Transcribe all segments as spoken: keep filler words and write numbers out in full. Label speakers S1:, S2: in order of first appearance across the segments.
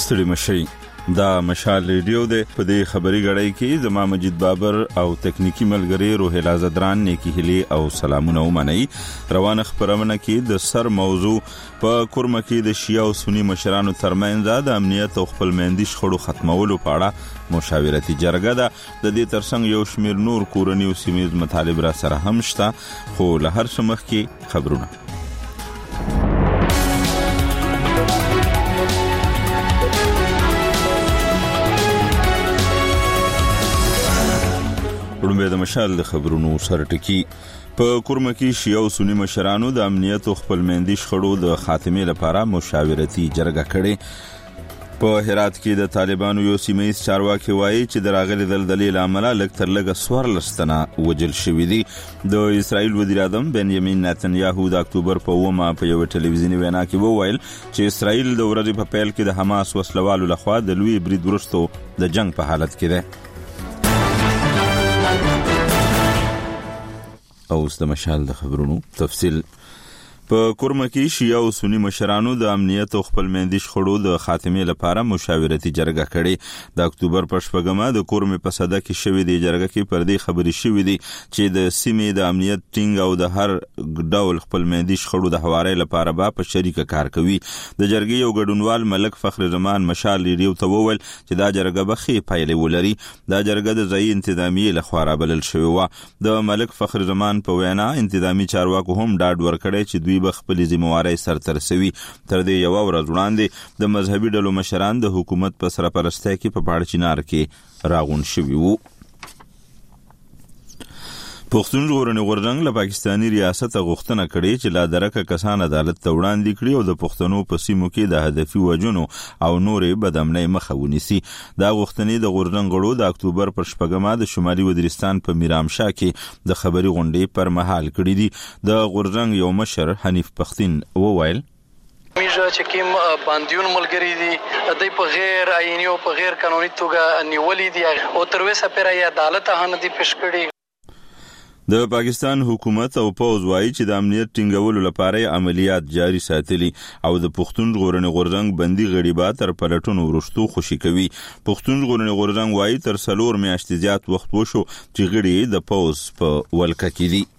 S1: ستړي مشي دا مشال ریډیو ده. په دې خبري غړای کې زما مجید بابر او تکنیکی ملګری روهیلا زدران نیکی هلی او سلامونه ومني. روانه خبرونه کې د سر موضوع په کورمه کې د شیعه او سنی مشرانو ترمنځ د امنیت او خپلمندي شخړو ختمولو په اړه مشاورتي جرګه ده. د دې ترڅنګ یو شمیر نور کورنی او سیمایي مطالب را سره هم شته، خو له هر څه مخکې خبرونه. ورمه د مشال د خبرونو سرټکی. په کورمه کې شیعه او سنی مشرانو د امنیت او خپلمندي شخړو د خاتمې لپاره مشاورتي جرګه کړې. په هرات کې د طالبانو یو سیمایي چارواکي وایي چې د راغلي دلدلې لامل لږ تر لږه څوارلس تنه وژل شوي دي. د اسرائیل وزیر اعظم بنیامین نتنیاهو د اکتوبر په اوومه په یو ټلویزیوني وینا کې وویل چې اسرائیل د ورځې په پیل کې د حماس وسلوالو لخوا د لوی برید وروسته د جنگ په حالت کې ده. اوس د مشال د خبرونو تفصیل. په کورمه کې شیعه او سنی مشرانو د امنیت او خپلمندي شخړو د خاتمې لپاره مشاورتي جرګه کړې. د اکتوبر په شپږمه د کورمه په صده کې شوې د جرګه کې پر دې خبرې شوې دي چې د سیمې د امنیت ټینګ او د هر ډول خپلمندي شخړو د هواري لپاره به په شریکه کار کوي. د جرګې یو ګډونوال ملک فخر زمان مشال ریډیو ته وویل چې دا جرګه به خې پایلې ولري. دا جرګه د ځای انتظامی لخوا رابلل شوې و. د ملک فخر زمان په وینا انتظامی چارواکو هم ډاډ ورکړی چې دوی به خپل ذمہواری سرته رسوي. تر دې یو ورځ وړاندې د مذهبي ډلو مشران د حکومت په سرپرستۍ کې په پاړچینار کې راغون شوي وو. پښتون ژغورنې غورځنګ له پاکستاني ریاست غوښتنه کړې چې لا درکه کسان عدالت ته وړاندې کړي او د پښتنو په سیمو کې د هدفي وژنو او نورې بدامنۍ مخه ونیسي. دا غوښتنې د غورځنګ غړو د اکتوبر پر شپږمه د شمالي وزیرستان په میرامشاه کې د خبري غونډې پر مهال کړې دي. د غورځنګ یو مشر حنیف پختین وویل
S2: میجا چې کوم باندیون ملګری دي د په غیر آئینی او په غیر قانوني توګه نیولې دي او تر اوسه پرې عدالت هانه دي پېښ کړي.
S1: د پاکستان حکومت او پوز وایي چې د امنیت ټینګولو لپاره عملیات جاری ساتلي او د پښتون ژغورنې غورځنګ بندي غړي به تر پلټونو وروسته خوشي کوي. پښتون ژغورنې غورځنګ وایي تر څلور میاشتې زیات وخت وشو چې غړي د پوز په ولکه کې دي.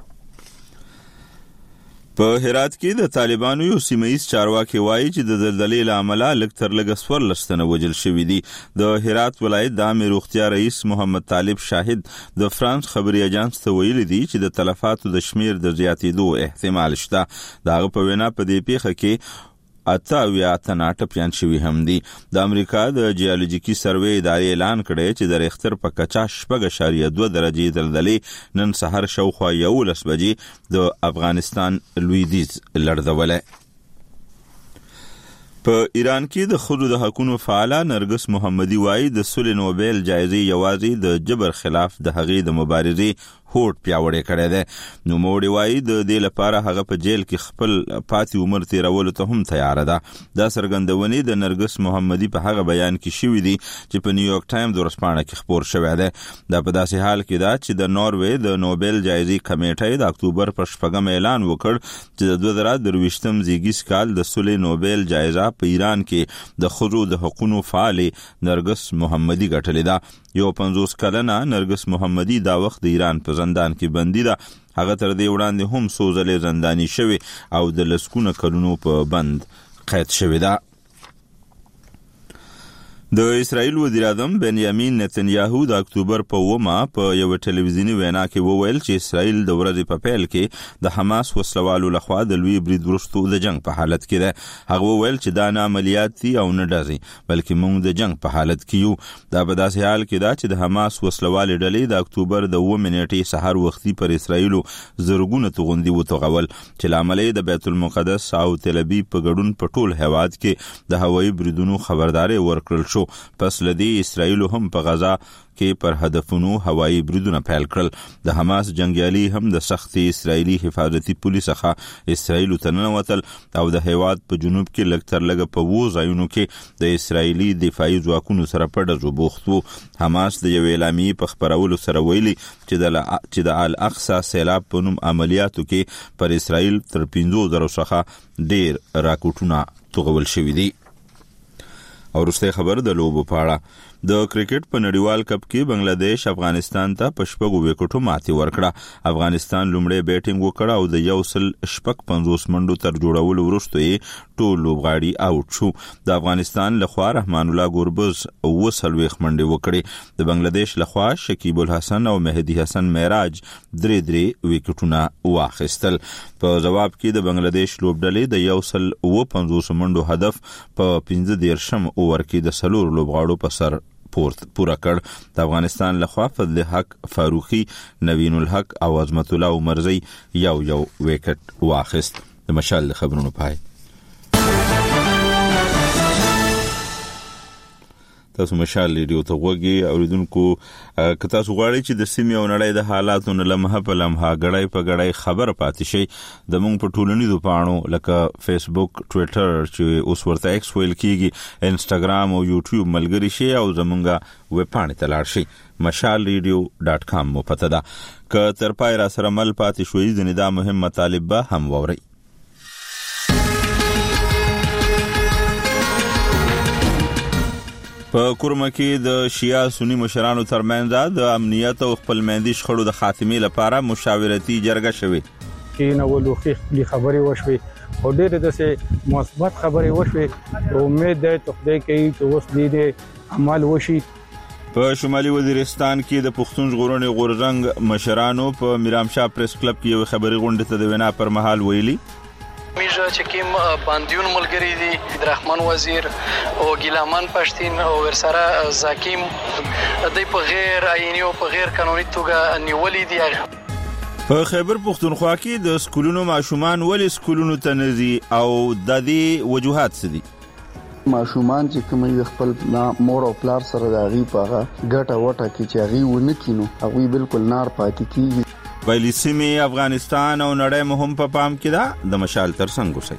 S1: په هرات کې د طالبانو یو سیمایي چارواکي وایي چې د دلدلې لامل لږ تر لږه څوارلس تنه وژل شوي دي. د هرات ولایت د عامه روغتیا رئیس محمد طالب شاهد د فرانس خبري اژانس ته ویلي دي چې د تلفاتو د شمیر د زیاتېدو احتمال شته. دغه په وینا په دې پیښه کې اته اویا تنه ټپیان شوي هم دي. د امریکا د جیولوژیکي سروې ادارې اعلان کړی چې د ریختر په کچه شپږ اعشاریه دوه درجې دلدلې نن سحر شاوخوا یولس بجې د افغانستان لویدیځ لړزولی. په ایران کې د ښځو د حقوقو فعاله نرګس محمدي وایي د صلح نوبل جایزې یوازې د جبر خلاف د هغې د مبارزې هوډ پیاوړی کړی دی. نو موړي وایي د دې لپاره هغه په جیل کې خپل پاتې عمر تیرولو ته هم تیار ده. دا څرګندونې د نرګس محمدي په هغه بیان کې شوي دي چې په نیویارک ټایمز ورځپاڼه کې خپور شوی دی. دا په داسې حال کې ده چې د ناروې د نوبل جایزې کمیټې د اکتوبر پر شپږم اعلان وکړ چې د دوه زره درویشتم زیږدیز کال د صلح نوبل جایزه په ایران کې د ښځو د حقوقو فعال نرګس محمدي ګټلې ده. یو پنځوس کلنه نرګس محمدي دا وخت د ایران په زندان کې بندي ده. هغه تر دې وړاندې هم څو ځلې زنداني شوی او د لسګونه کلونو په بند قید شوی ده. د اسرائیل وزیر اعظم بنیامین نتنیاهو د اکتوبر په اوومه په یو ټلویزیوني وینا کې وویل چې اسرائیل د ورځې په پیل کې د حماس وسلوالو لخوا د لوی برید وروسته د جنگ په حالت کې ده. هغه وویل چې دا نه عملیات دي او نه ډزې بلکې موږ د جنگ په حالت کې یو. دا په داسې حال کې ده چې د حماس وسلوالې ډلې د اکتوبر د اووه نیټې سحر وختي پر اسرائیل زرګونه توغندي وتوغول چې لامل د بیت المقدس او تل ابیب په ګډون په ټول هیواد کې د هوایي بریدونو خبرداري ورکړل شو. پس لدی اسرائیل هم په غزا کې پر هدفونو هوایي بریدونه پیل کړل. د حماس جنگیالي هم د سختي اسرائیلي حفاظتي پولیس څخه اسرائیل ته ننوتل او د هیواد په جنوب کې لږ تر لږه په وو ځایونو کې د اسرائیلي دفاعي ځواکونو سره په ډزو بوخت وو. حماس د یو اعلامیې په خبرولو سره ویلي چې د چې د الاقصی سیلاب په نوم عملیاتو کې پر اسرائیل تر پنځو زرو څخه ډیر راکټونه توغول شوي دي. او وروستی خبر د لوبو په اړه د کرکټ په نړیوال کپ کې بنگلاديش افغانستان ته په شپږو وکټو ماتې ورکړه. افغانستان لومړی بیټینګ وکړ او د یو سل شپږ پنځوس منډو تر جوړولو وروسته یې ټول لوبغاړي آوټ شو. د افغانستان لخوا رحمان الله ګوربز اوه څلوېښت منډې وکړې. د بنگلاديش لخوا شکیب الحسن او مهدي حسن معراج درې درې وکټونه واخیستل. په جواب کې د بنگلاديش لوبډلې د یو سل اوه پنځوس منډو هدف په پنځه دېرشم اوور کې د څلورو لوبغاړو په سر پورت پورا کړ. د افغانستان لخوا فضل حق فاروقي، نوین الحق او عظمت الله عمرزی یو یو وکټ واخیست. د مشال خبرونو پای. تاسو مشال ریډیو ته وګورئ اوریدونکو، که تاسو غواړئ چې د سیمې او نړۍ د حالاتو نه لمحه په لمحه غړای په غړای خبر پاتې شي، د موږ په ټولنیزو پاڼو لکه فیسبوک، ټوئیټر چې اوس ورته ایکس ویل کیږي، انسټاګرام او یوټیوب ملګری شي او زمونږه ویب پاڼې ته لاړ شي. مشال ریډیو ډاټ کام مو پته ده. که تر پای را سره مل پاتې شوي ځینې دا مهم مطالب به هم واورئ. په کورما کې د شیعه سنی مشرانو ترمنځ د امنیت او خپلمندي شخړو د خاتمې لپاره مشاورتي جرګه شوه.
S3: کې نو لوخي خبرې وشوي او ډېر د مثبت خبرې وشوي. امید ده ته خدای کوي چې اوس دې عمل وشي.
S1: په شمالي وزیرستان کې د پښتون ژغورنې غورځنګ مشرانو په میرامشاه پریس کلب کې یو خبري غونډه ته د وینا پر مهال ویلي
S2: میجا چې کوم باندیون ملګری دي عبدالرحمن وزیر او ګیلامان پښتين او ورسره زاکیم د په غیر آئینی او په غیر قانوني توګه نیولې دي.
S1: په خیبر پختونخوا کې د سکولونو ماشومان ولې سکولونو ته نه ځي او د دې وجوهات څه دي؟
S4: ماشومان چې کوم خپل مور او پلار سره د غي پاغه ګټه وټه کې چې غي ونه کینو هغه بالکل نار پاتې کیږي.
S1: ویلی سیمې افغانستان او نړۍ مهم په پام کې ده. د مشال تر څنګ اوسئ.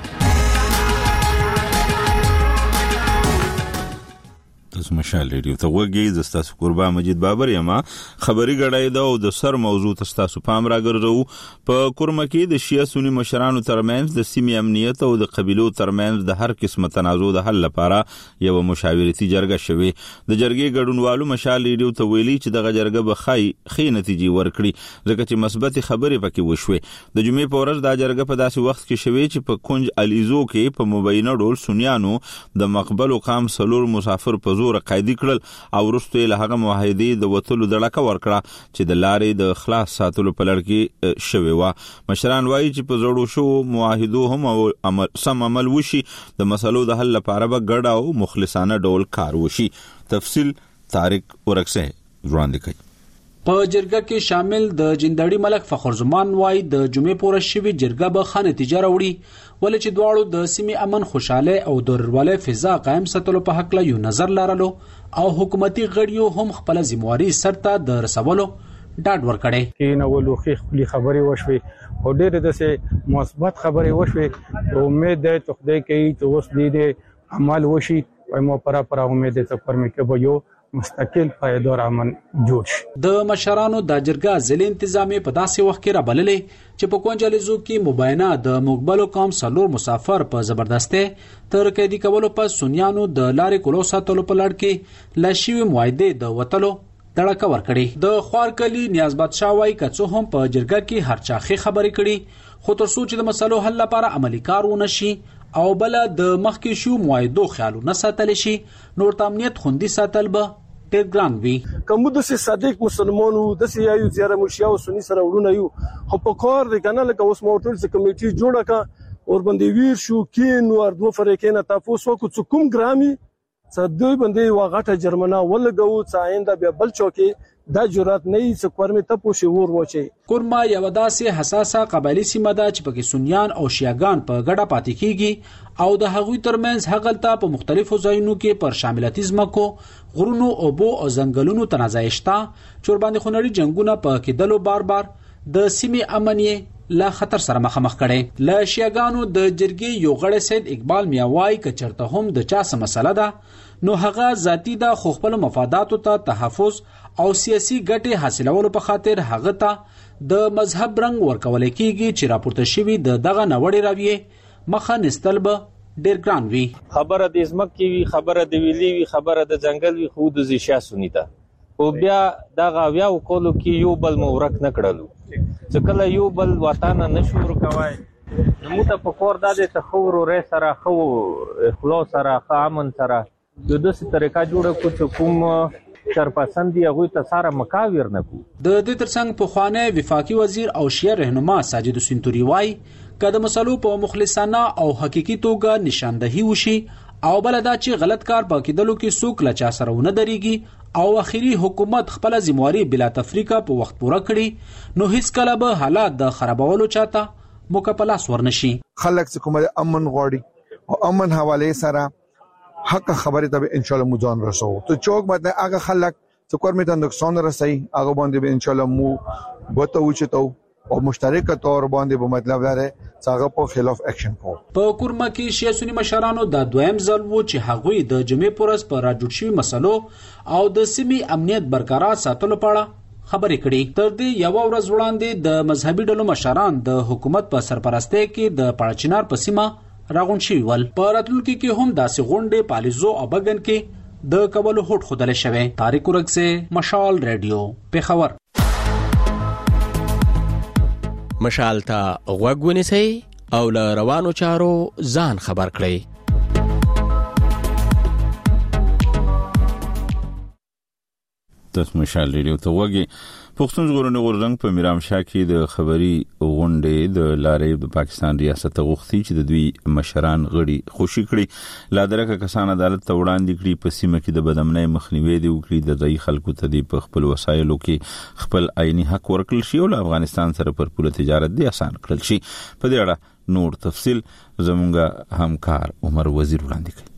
S1: تاسو مشال ریډیو ته وګورئ. زه ستاسو قربان مجید بابر یم. خبري غړای ده او د سر موضوع تاسو پام راګرځو. په کورما کې د شیعه سنی مشرانو ترمنځ د سیمې امنیت او د قبيلو ترمنځ د هر قسمه تنازع د حل لپاره یو مشاورتي جرګه شوه. د جرګې ګډونوالو مشال ریډیو ته ویلي چې دغه جرګه به خای خې نتیجې ورکړي ځکه چې مثبت خبرې پکې وشوي. د جمعې په ورځ دا جرګه په داسې وخت کې شوه چې په کنج الیزو کې په مبینه ډول سنیانو د مقبل او قام سلور مسافر په زور قیدی کړل او وروسته له هغه معاهدې د وټلو دړکه ورکړه چې د لارې د خلاص ساتلو په لړ کې شوی و. مشران وایي چې په زړو شو معاهدو هم عمل سم عمل وشي، د مسلو د حل لپاره به ګډ او مخلصانه ډول کار وشي. تفصیل طارق ورکسه وړاندې کوي.
S5: په جرګه کې شامل د جندړي ملک فخر زمان وای د جمعې پورې شوی جرګه به خانه تجاره وړي ولې چې دواړو د سیمې امن، خوشاله او د ورولۍ فضا قائم ساتلو په حق له یو نظر لرلو او حکومتي غړیو هم خپل ذمہواری سرته د رسولو ډاډ ورکړي.
S3: کې نو لوخي خبرې وشوي او ډېر د مثبت خبرې وشوي. امید ده ته خدای کوي چې اوس دې عمل وشي او مو پرا پرا امید ده پر مې کې به یو مستقل پایدار امن جوړ شي.
S5: د مشرانو د جرګه ځل انتظامی په داسې وخت کې را بللې چې په کونجلیزو کې مباینه د مقبل قوم سلور مسافر په زبردسته تر قیدی کولو په سنیانو د لارې کولو ساتلو په لړ کې لشي معاهده د وټلو دړکه ورکړي. د خوارکلی نیاز بادشاه وای کڅو هم په جرګه کې هر چاخي خبرې کړي خو تر څو چې د مسلو حل لپاره عملی کار ونه شي او بل د مخکې شو معاهدو خیالو نه ساتل شي نور تامنیت خوندي ساتل به ډېر ګران وي.
S6: کوم د صادق مسلمانو د سیایو زیاره مشیا او سنی سره ورونه یو خو په کار د کنه لکه اوس موټر څخه کمیټي جوړه کا اور باندې ویر شو کین او اردو فرقینه تاسو کو کوم ګرامي صدوی باندې واغټه جرمنه ولګو څاینده به بل چوکي دا جرأت نه یې څکور می ته پوښي ور وچی.
S5: کورما یو داسې حساسه قبایلی سیمه ده چې پکې سنیان او شیعاګان په ګډه پاتې کیږي او د هغوی ترمنځ هغلته په مختلفو ځایونو کې پر شاملتیزم کو غرونو او بو او ځنګلونو تنازعشتا چور باندې خونړي جنگونه په کېدلو بار بار د سیمې امنیه لا خطر سره مخامخ کړي. ل شیعاګانو د جرګې یو غړی سید اقبال میاوای ک چرته هم د چا سم مسله ده نو هغه ذاتی د خو خپل مفاداتو ته تحفظ او سیاسي ګټې حاصلولو په خاطر هغه ته د مذهب رنګ ورکول کیږي چې راپورته شوی د دغه نوړې راویه مخه نستل به ډیر ګران وي.
S7: خبره د ځمکې وي، خبره د ویلي وي، خبره د ځنګل وي، خو د زیشا سونی ده. او بیا دغه اویا کولو کې یو بل مو ورک نه کړلو چې کله یو بل وطن نشو ورکوای نو موږ ته په کور دادې ته خو ورورې سره خو اخلاص سره خو امن سره د داسې طریقه جوړه کړو چې کوم شرپسندي هغوی ته سره مکاور نه کړو.
S5: د دې ترڅنګ پخوانی وفاقي وزیر او شیعه رهنما ساجد حسین توری وایي که د مسلو په مخلصانه او حقیقي توګه نشاندهي وشي او بل دا چې غلط کار په کېدلو کې څوک له چا سره ونه درېږي او اخیری حکومت خپل ذمہواری بلا تفریقه په وخت پوره کړي نو هیڅ کله به حالات د خرابولو چاته مکپلاس ورنشي.
S8: خلک چې کومه امن غواړي او امن حواله سره حق خبره ته ان شاء الله مو ځان رسو ته چوک باندې هغه خلک چې کور میته نقصان رسي هغه باندې به ان شاء الله مو بوته وچتو او مشترک تور باندې به مطلب لري څنګه په خلاف اکشن کو. په
S5: کورما کې شیعه سنی مشرانو د دویم ځل وو چې هغوی د جمعې پورس پر راجوړ شوی مسلو او د سیمې امنیت برقرار ساتلو په اړه خبرې کړې. تر دې یو ورځ وړاندې د مذهبي ډلو مشران د حکومت په سرپرستۍ کې د پړچینار په سیمه راغون شوي ول. په راتلونکي کې هم داسې غونډې پالیزو او بګن کې د کولو هوډ ښودل شوی. طارق ورکسه، مشال ریډیو، پیښور.
S9: مشال ته غوږ ونیسئ او له روانو چارو ځان خبر کړئ.
S1: تاسو مشال ریډیو ته وګورئ. پښتون ژغورنې غورځنګ په میرامشاه کې د خبري غونډې د لارې د پاکستان ریاست غوښتي چې د دوی مشران غړي خوشي کړي لا درکه کسان عدالت ته وړاندې کړي په سیمه کې د بدامنۍ مخنیوي دی وکړي د ځای خلکو ته دی په خپل وسایلو کې خپل عیني حق ورکړل شي او افغانستان سره پر پوله تجارت دی آسان کړل شي. په دې اړه نور تفصيل زمونږ همکار عمر وزیر وړاندې کړي.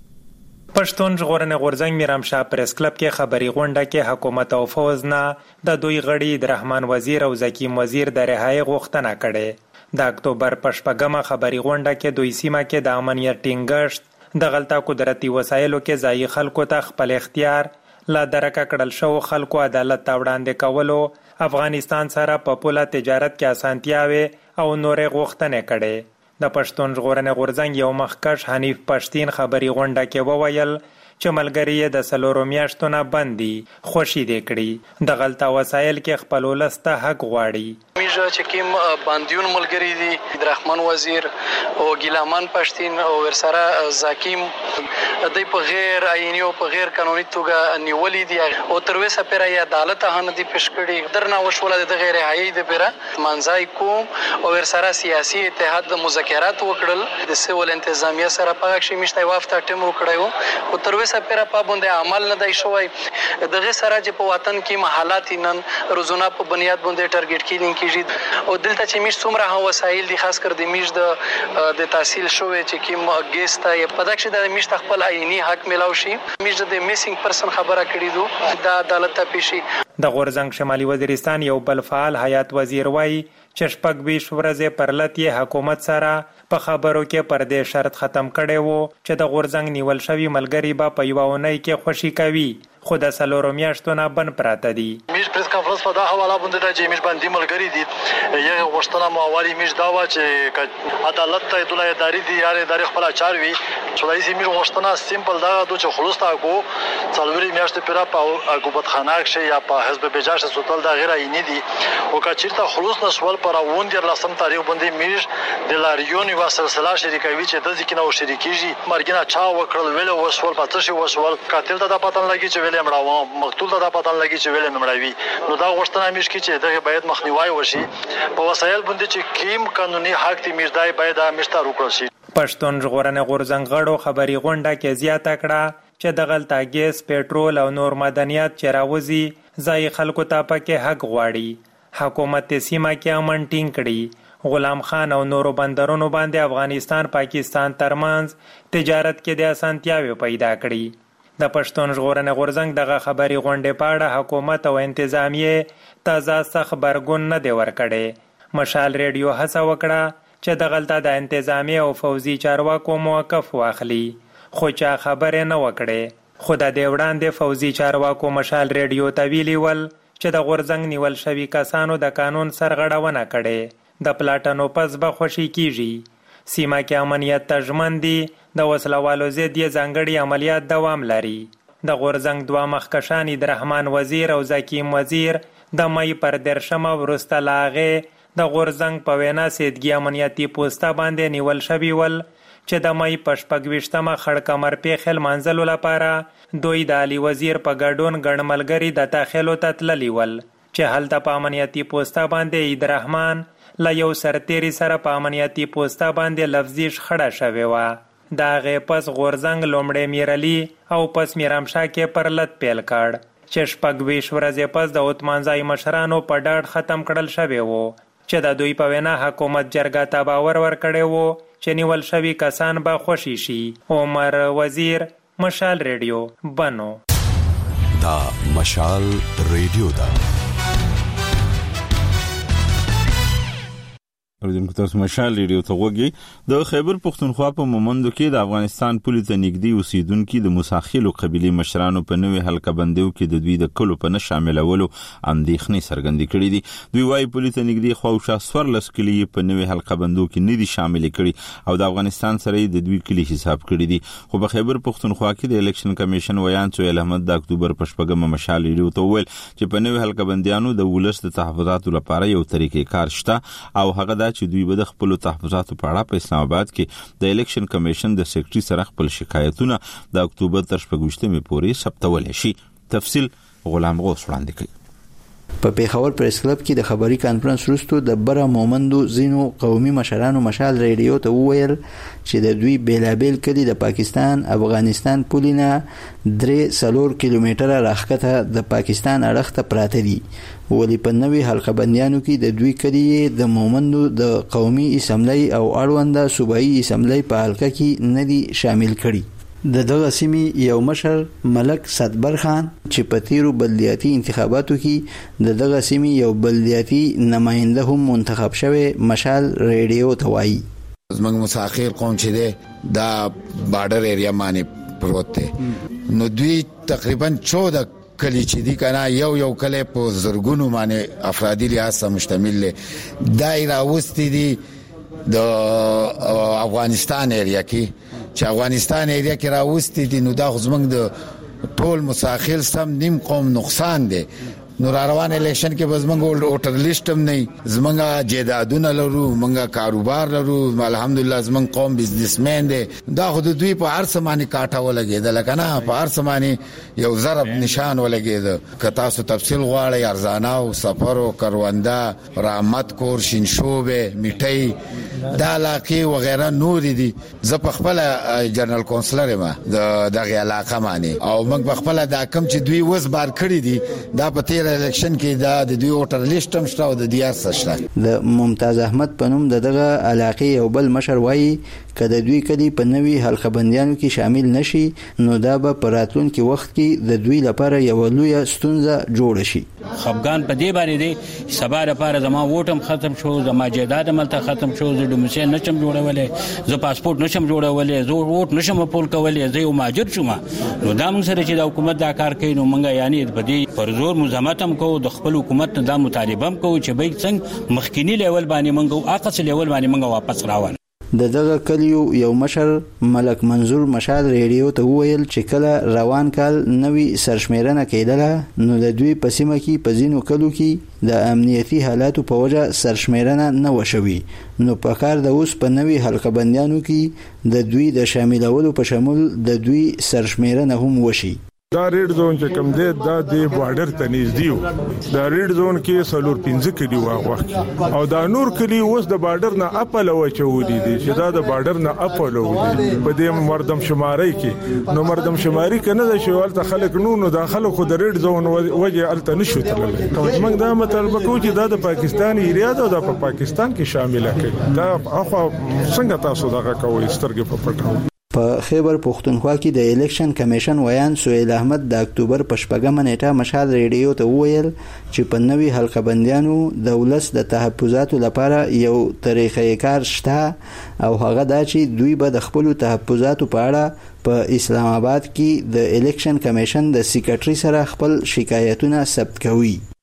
S10: پښتون ژغورنې غورځنګ میرامشاه پریس کلب کې خبري غونډه کې حکومت او فوز نه د دوی غړي د رحمان وزیر او زکیم وزیر د رهایی غوښتنه کړې. د اکتوبر په شپږمه خبري غونډه کې دوی سیمه کې د امنیت ټینګښت د غلطه قدرتي وسایلو کې ځای خلکو ته خپل اختیار لا درکه کړل شو خلکو عدالت ته وړاندې کولو افغانستان سره په پوله تجارت کې اسانتیاوي او نورې غوښتنې کړې. د پښتون ژغورنې غورځنګ یو مخکښ حنیف پښتین خبري غونډه کې وویل چې ملګری د سلورو میاشتو نه بندي خوشي دې کړي د غلطه وسایل کې خپل ولسته حق غواړي.
S2: میجا چې کوم باندیون ملګری دي د رحمان وزیر او ګیلامان پښتین او ورسره زکیم د په غیر عیني او په غیر قانوني توګه نیولې دي او تر اوسه پر عدالت هنه دي پېښ کړي درنه وشول د غیر حیي د پیره منځای کوم او ورسره سیاسي اتحاد د مذاکرات وکړل د سیول انتظامیه سره په شي مشته وافته ټیم وکړیو او تر اوسه پر پابند عمل نه دی شوی دغه سره چې په وطن کې محلات نن روزانه په بنیاد باندې ټارګټ کیدل کیږي او دلته چې میش څومره وسایل دي خاص کر د میش د د تحصیل شوې چې کوم ګیستا یا پدکشه د میش خپل عیني حق ملاوي شي میش د میسینګ پرسن خبره کړې دو د عدالت ته پیشي.
S10: د غورځنګ شمالي وزیرستان یو بل فعال حیات وزیر وای چې شپږ بیش ورځې پرلتي حکومت سره په خبرو کې پر دې شرط ختم کړي وو چې د غورځنګ نیول شوی ملګری به په یو اونۍ کې خوشي کوي خو د سلورو میاشتو نه بن پراته دي.
S11: میش پریس کانفرنس په دا حواله باندې دا چې میش باندې ملګری دي یو غوښتنه ماوالي میش دا و چې عدالت ته دولت اداري دي یاره اداري خپل اچار وي څولای سي میش غوښتنه سیمپل دا د چې خلوص تا کو څلوري میاشتې پیرا په حکومت خانه کې یا په حزب بجاش سوتل دا غیر عیني دي او کچیرته خلوص نسول پر اون د لسم تاریخ باندې میش د لاریون یو سلسله شریکوي چې د ځکه نو شریکيږي مرګنا چا وکړل ویل وسول پاتې شو وسول قاتل ته د پاتن لګي چې مړاو مقتول ته دا پاتن لګي چې ویلې مړاوي نو دا غوښتنه میش کی چې دغه باید مخنیوي وشي په وسایل باندې چې کیم قانوني حق تی میشدای باید مشته وکړل شي.
S10: پښتون ژغورنې غورځنګ غړو خبري غونډه کې زیاته کړه چې د غلطه ګیس پېټرول او نور معدنیات چې راوځي ځای خلکو ته پکې حق غواړي. حکومت سیمه کې امن ټینګ کړي غلام خان او نورو بندرونو باندې افغانستان پاکستان ترمنځ تجارت کې د اسانتیاوي پیدا کړي. د پښتون ژغورنې غورځنګ دغه خبري غونډې په اړه حکومت او انتظامیه تازه سخت برګون نه دی ورکړی. مشال ریډیو هڅه وکړه چې د غلطه د انتظامیه او فوزي چارواکو موقف واخلي خو چا خبرې نه وکړې خو د دې وړاندې فوزي چارواکو مشال ریډیو ته ویلي ول چې د غورځنګ نیول شوي کسانو د قانون سرغړونه کړې د پلاټنو پس به خوشي کیږي. سیمه کې امنیت ته ژمن دي. د وسلوالو ضد یې ځانګړي عملیات دوام لري. د غورځنګ دوه مخکشان عبدالرحمن وزیر او زکیم وزیر د مې پر درشمه وروسته له هغې د غورځنګ په وینا سیدګي امنیتي پوسته باندې نیول شوي ول چې د مې په شپږ ویشتمه خړ کمر پیښې لمانځلو لپاره دوی د علي وزیر په ګډون ګڼ ملګري د تاخیلو ته تللي ول چې هلته په امنیتي پوسته باندې عبدالرحمن له یو سرتیري سره په امنیتي پوسته باندې لفظي شخړه شوې وه. د هغې پس غورځنګ لومړی میرعلي او پس میرامشاه کې پر لت پیل کړ چې شپږ ویشت ورځې پس د عثمانزای مشرانو په ډاډ ختم کړل شوی و چې د دوی په وینا حکومت جرګه ته باور ورکړی و چې نیول شوي کسان به خوشي شي. عمر وزیر، مشال ریډیو، بنو.
S12: دا مشال ریډیو ده.
S1: اوریدونکو تاسو مشال ریډیو ته غوږی. د خیبر پښتونخوا په مومندو کې د افغانستان پولیس ته نږدې اوسیدونکو د مساخیلو قبیلې مشرانو په نوې حلقه بندیو کې د دوی د کلو په نه شاملولو اندېښنې څرګندې کړې دي. دوی وايي پولیس ته نږدې خواوشا څوارلس کلي په نوې حلقه بندو کې نه دي شاملې کړي او د افغانستان سره د دوی کلي حساب کړي دي. خو په خیبر پښتونخوا کې د الیکشن کمیشن ویان سهیل احمد د اکتوبر په شپږمه مشال ریډیو ته وویل چې په نوې حلقه بندیانو د ولس د تحفظاتو لپاره یو طریقې کار شته او هغه دا چې دوی به د خپل تحفظاتو په اړه په اسلام آباد کې د الیکشن کمیشن د سیکریټري سره خپل شکایتونه د اکتوبر تر شپږ ویشتمې پورې ثبتولی شي. تفصیل غلام غوث وړاندې کوي.
S13: په پیښور پریس کلب کې د خبري کانفرنس وروسته د بره مومندو زینو قومي مشرانو مشال ریډیو ته وویل چې د دوی بیلابیل کلي د پاکستان افغانستان پولینه درې څلور کیلومتره راښکته د پاکستان اړخ ته پراته دي. ولی په نوې حلقه بندیانو کې د دوی کلي د مومندو د قومي اسمبلی او اړونده صوبایي اسمبلی په حلقه کې نه دي شامل کړي. د دغه سیمې یو مشر ملک صدبر خان چې په تیرو بلدیاتي انتخاباتو کې د دغه سیمې یو بلدیاتي نماینده هم منتخب شوی مشال ریډیو ته وایي
S14: زموږ مساخیر قوم چې دی دا بارډر ایریا باندې پروت دی نو دوی تقریبا چودہ کلی چې دی کنه یو یو کلی په زرګونو باندې افرادی لحاظ سره مشتمل دی دایره وستي دی د افغانستان ایریا کې چې افغانستان ایریا کې راوستي دي نو دا زمونږ د ټول مساخیل سم نیم قوم نقصان دی. نو روان الیکشن کې زمونږ ووټر لیست هم نه زمونږ جیدادونه لرو مونږ کاروبار لرو الحمدلله زمونږ قوم بزنسمن دی دا خو د دوی په هر څه باندې کاټه ولګېدل کنه په هر څه باندې یو ضرب نشان ولګېد که تاسو تفصیل غواړئ ارزانه او سفر او کرونده رحمت کور شینشوبه میټي دا علاقې وغیرہ نور دي. زه په خپل جنرال کونسلر ما د دغه علاقه باندې او موږ په خپل دا کم چې دوی وس بار کړی دي دا په تیر الیکشن کې دا د دوی ووټر لیست هم شته او د دیار سره شته.
S13: د ممتاز احمد په نوم د دغه علاقې یو بل مشر وایي که د دوی کلی په نوې حلقه بندیانو کې شامل نشي نو دا به په راتلونکي وخت کې د دوی لپاره یو لویه ستونزه جوړه شي.
S15: خفګان په دې باندې دی سبا لپاره زما ووټ هم ختم شو زما جیداد هم هلته ختم شو زه ډومیسیل نشم جوړولی زه پاسپورټ نشم جوړولی زه ووټ نشم اپول کولی زه یو مهاجر شوم نو دا موږ سره چې د حکومت دا کار کوي نو موږ یعنې په دې پر زور مزاحمت هم کوو د خپل حکومت نه دا مطالبه هم کوو چې باید څنګه مخکینی لیول باندې موږ اقصی لیول باندې موږ واپس راوړو.
S13: د دغه کلیو یو مشر ملک منظور مشال ریډیو ته وویل چې کله روان کال نوې سرشمیرنه کېدله نو د دوی په سیمه کې په ځینو کلو کې د امنیتي حالاتو په وجه سرشمیرنه نه وشوي نو په کار د اوس په نوې حلقه بندیانو کې د دوی د شاملولو په شمول د دوی سرشمیرنه هم وشي.
S16: دا ریډ زون چې کوم دی دا د بارډر ته نږدې و دا ریډ زون کې څلور پنځه کلي واغ وخت او دا نور کلي اوس د بارډر نه اپل وچولي دي چې دا د بارډر نه اپل ودی په دې مردم شماري کې نو مردم شماري کنه د شوال ته خلک نو نو داخله خو د ریډ زون وجه الته نشو تللی موږ دا مطلب کوو چې دا د پاکستان ایریا دا د پاکستان کې شامل کړي دا اخو څنګه تاسو دغه کوي سترګې په پټو.
S13: په خیبر پښتونخوا کې د الیکشن کمیشن ویان سهیل احمد د اکتوبر په شپږمه نیټه مشال ریډیو ته وویل چې په نوې حلقه بندیانو د ولس د تحفظاتو لپاره یو طریقې کار شته او هغه دا چې دوی به د خپل تحفظاتو په اړه په اسلام آباد کې د الیکشن کمیشن د سیکریټري سره خپل شکایتونه ثبت کوي.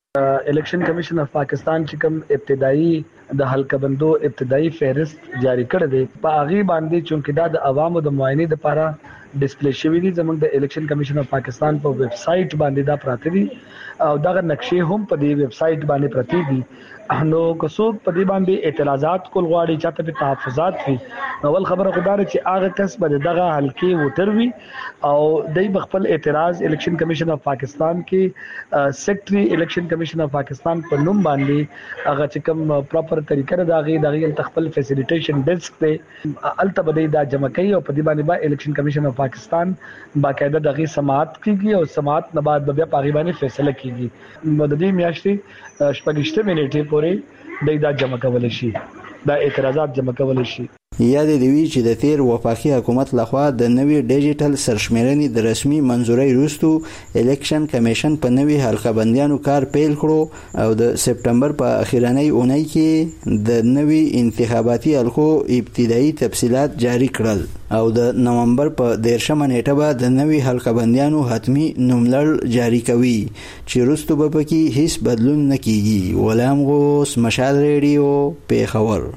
S17: الیکشن کمیشن اف پاکستان چې کوم ابتدایي د حلقه بندو ابتدایي فهرست جاری کړی دی په هغه باندې چې دا د عوامو د معاینې لپاره ډسپلی شوی دي زموږ د الیکشن کمیشن اف پاکستان په ویب سټ باندې دا پراته دي او دا نقشې هم په دې ویب سټ باندې پراته دي. نو کوڅو په دې باندې اعتراضات کول غواړي چاته په تحفظات وي اول خبره خدای چې هغه کس به دغه حلقې ووټر وي او دای بخپل اعتراض الیکشن کمیشن اف پاکستان کې سیکریټري الیکشن کمیشن اف پاکستان په نوم باندې هغه چې کوم پراپر طریقې دغه دغه تخپل فیسیلیټیشن ډیسک ته التبدی دا جمع کوي او په دې باندې با الیکشن کمیشن اف پاکستان باقاعده دغه سماعت کیږي او سماعت نه بعد بیا په غیبانه فیصله کیږي مددي میاشتې شپږشته منټې پورې د دا جمع کول شي دا اعتراضات جمع کول شي.
S13: یاد دی وی چې د تیر وفاقي حکومت لخوا د نوې ډیجیټل سرشمیرنې د رسمي منزوري وروستو الیکشن کمیشن په نوې حلقه بندیانو کار پیل کړو او د سپټمبر په اخیرنۍ اونۍ کې د نوې انتخاباتي حلقو ابتدایي تفصيلات جاری کړل او د نومبر په دیرشمه نیټه به د نوې حلقه بندیانو حتمی نوملړ جاری کوي چې وروستو به پکې هیڅ بدلون نه کیږي. غلام غوث، مشال ریډیو، پیښور.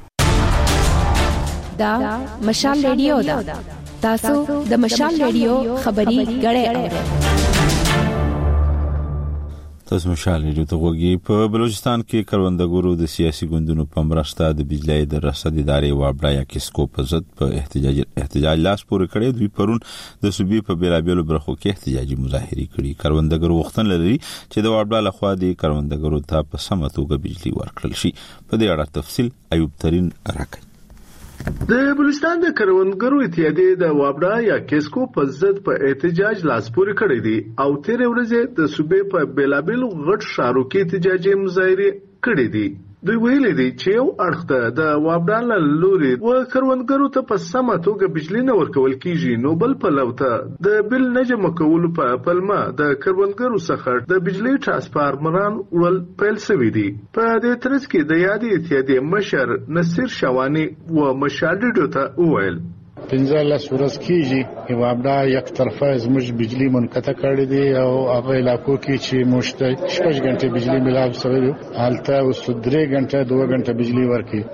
S18: دا مشال ریډیو دا تاسو د مشال ریډیو خبري غړې اورئ.
S1: تاسو مشال ریډیو ته وګورئ. په بلوچستان کې کروندګرو د سیاسي ګوندونو په مرسته د بجلی د رسد ادارې وابړه یا کیسکو په ضد په احتجاج احتجاج لاس پورې کړی. دوی پرون د صوبې په بیلابیلو برخو کې احتجاجي مظاهرې کړې. کروندګرو وختن لري چې د وابړه لخوا د کروندګرو ته په سمه توګه بجلی ورکړل شي. په دې اړه تفصیل ایوب ترين راکړي.
S19: د بلوچستان د کروندګرو اتحادیې د وابړه یا کیسکو په ضد په احتجاج لاس پورې کړی دي او تیر ورځې د صوبې په بیلابیلو غټ ښارو کې احتجاجي مظاهرې کړې دي. دوی ویلي دي چې یو اړخ ته د وابړه له لوري و کروندګرو ته په سمه توګه بجلی نه ورکول کیږي نو بل پلو ته د بل نه جمع کولو په پلمه د کروندګرو څخه د بجلی ټرانسفارمران ول پیل شوی دي. په دې ترڅ کې د یادې اتحادیې مشر نصیر شوانی و مشال ریډیو ته وویل
S20: پنځه ورځې کېږي چې وابړه یک طرفه زموږ بجلی منقطع کړې دي او هغه علاقو کې چې موږ شپږ غنټې بجلی ملاو شوی حالته اوس درې غنټې دوه غنټې بجلی ورکړي.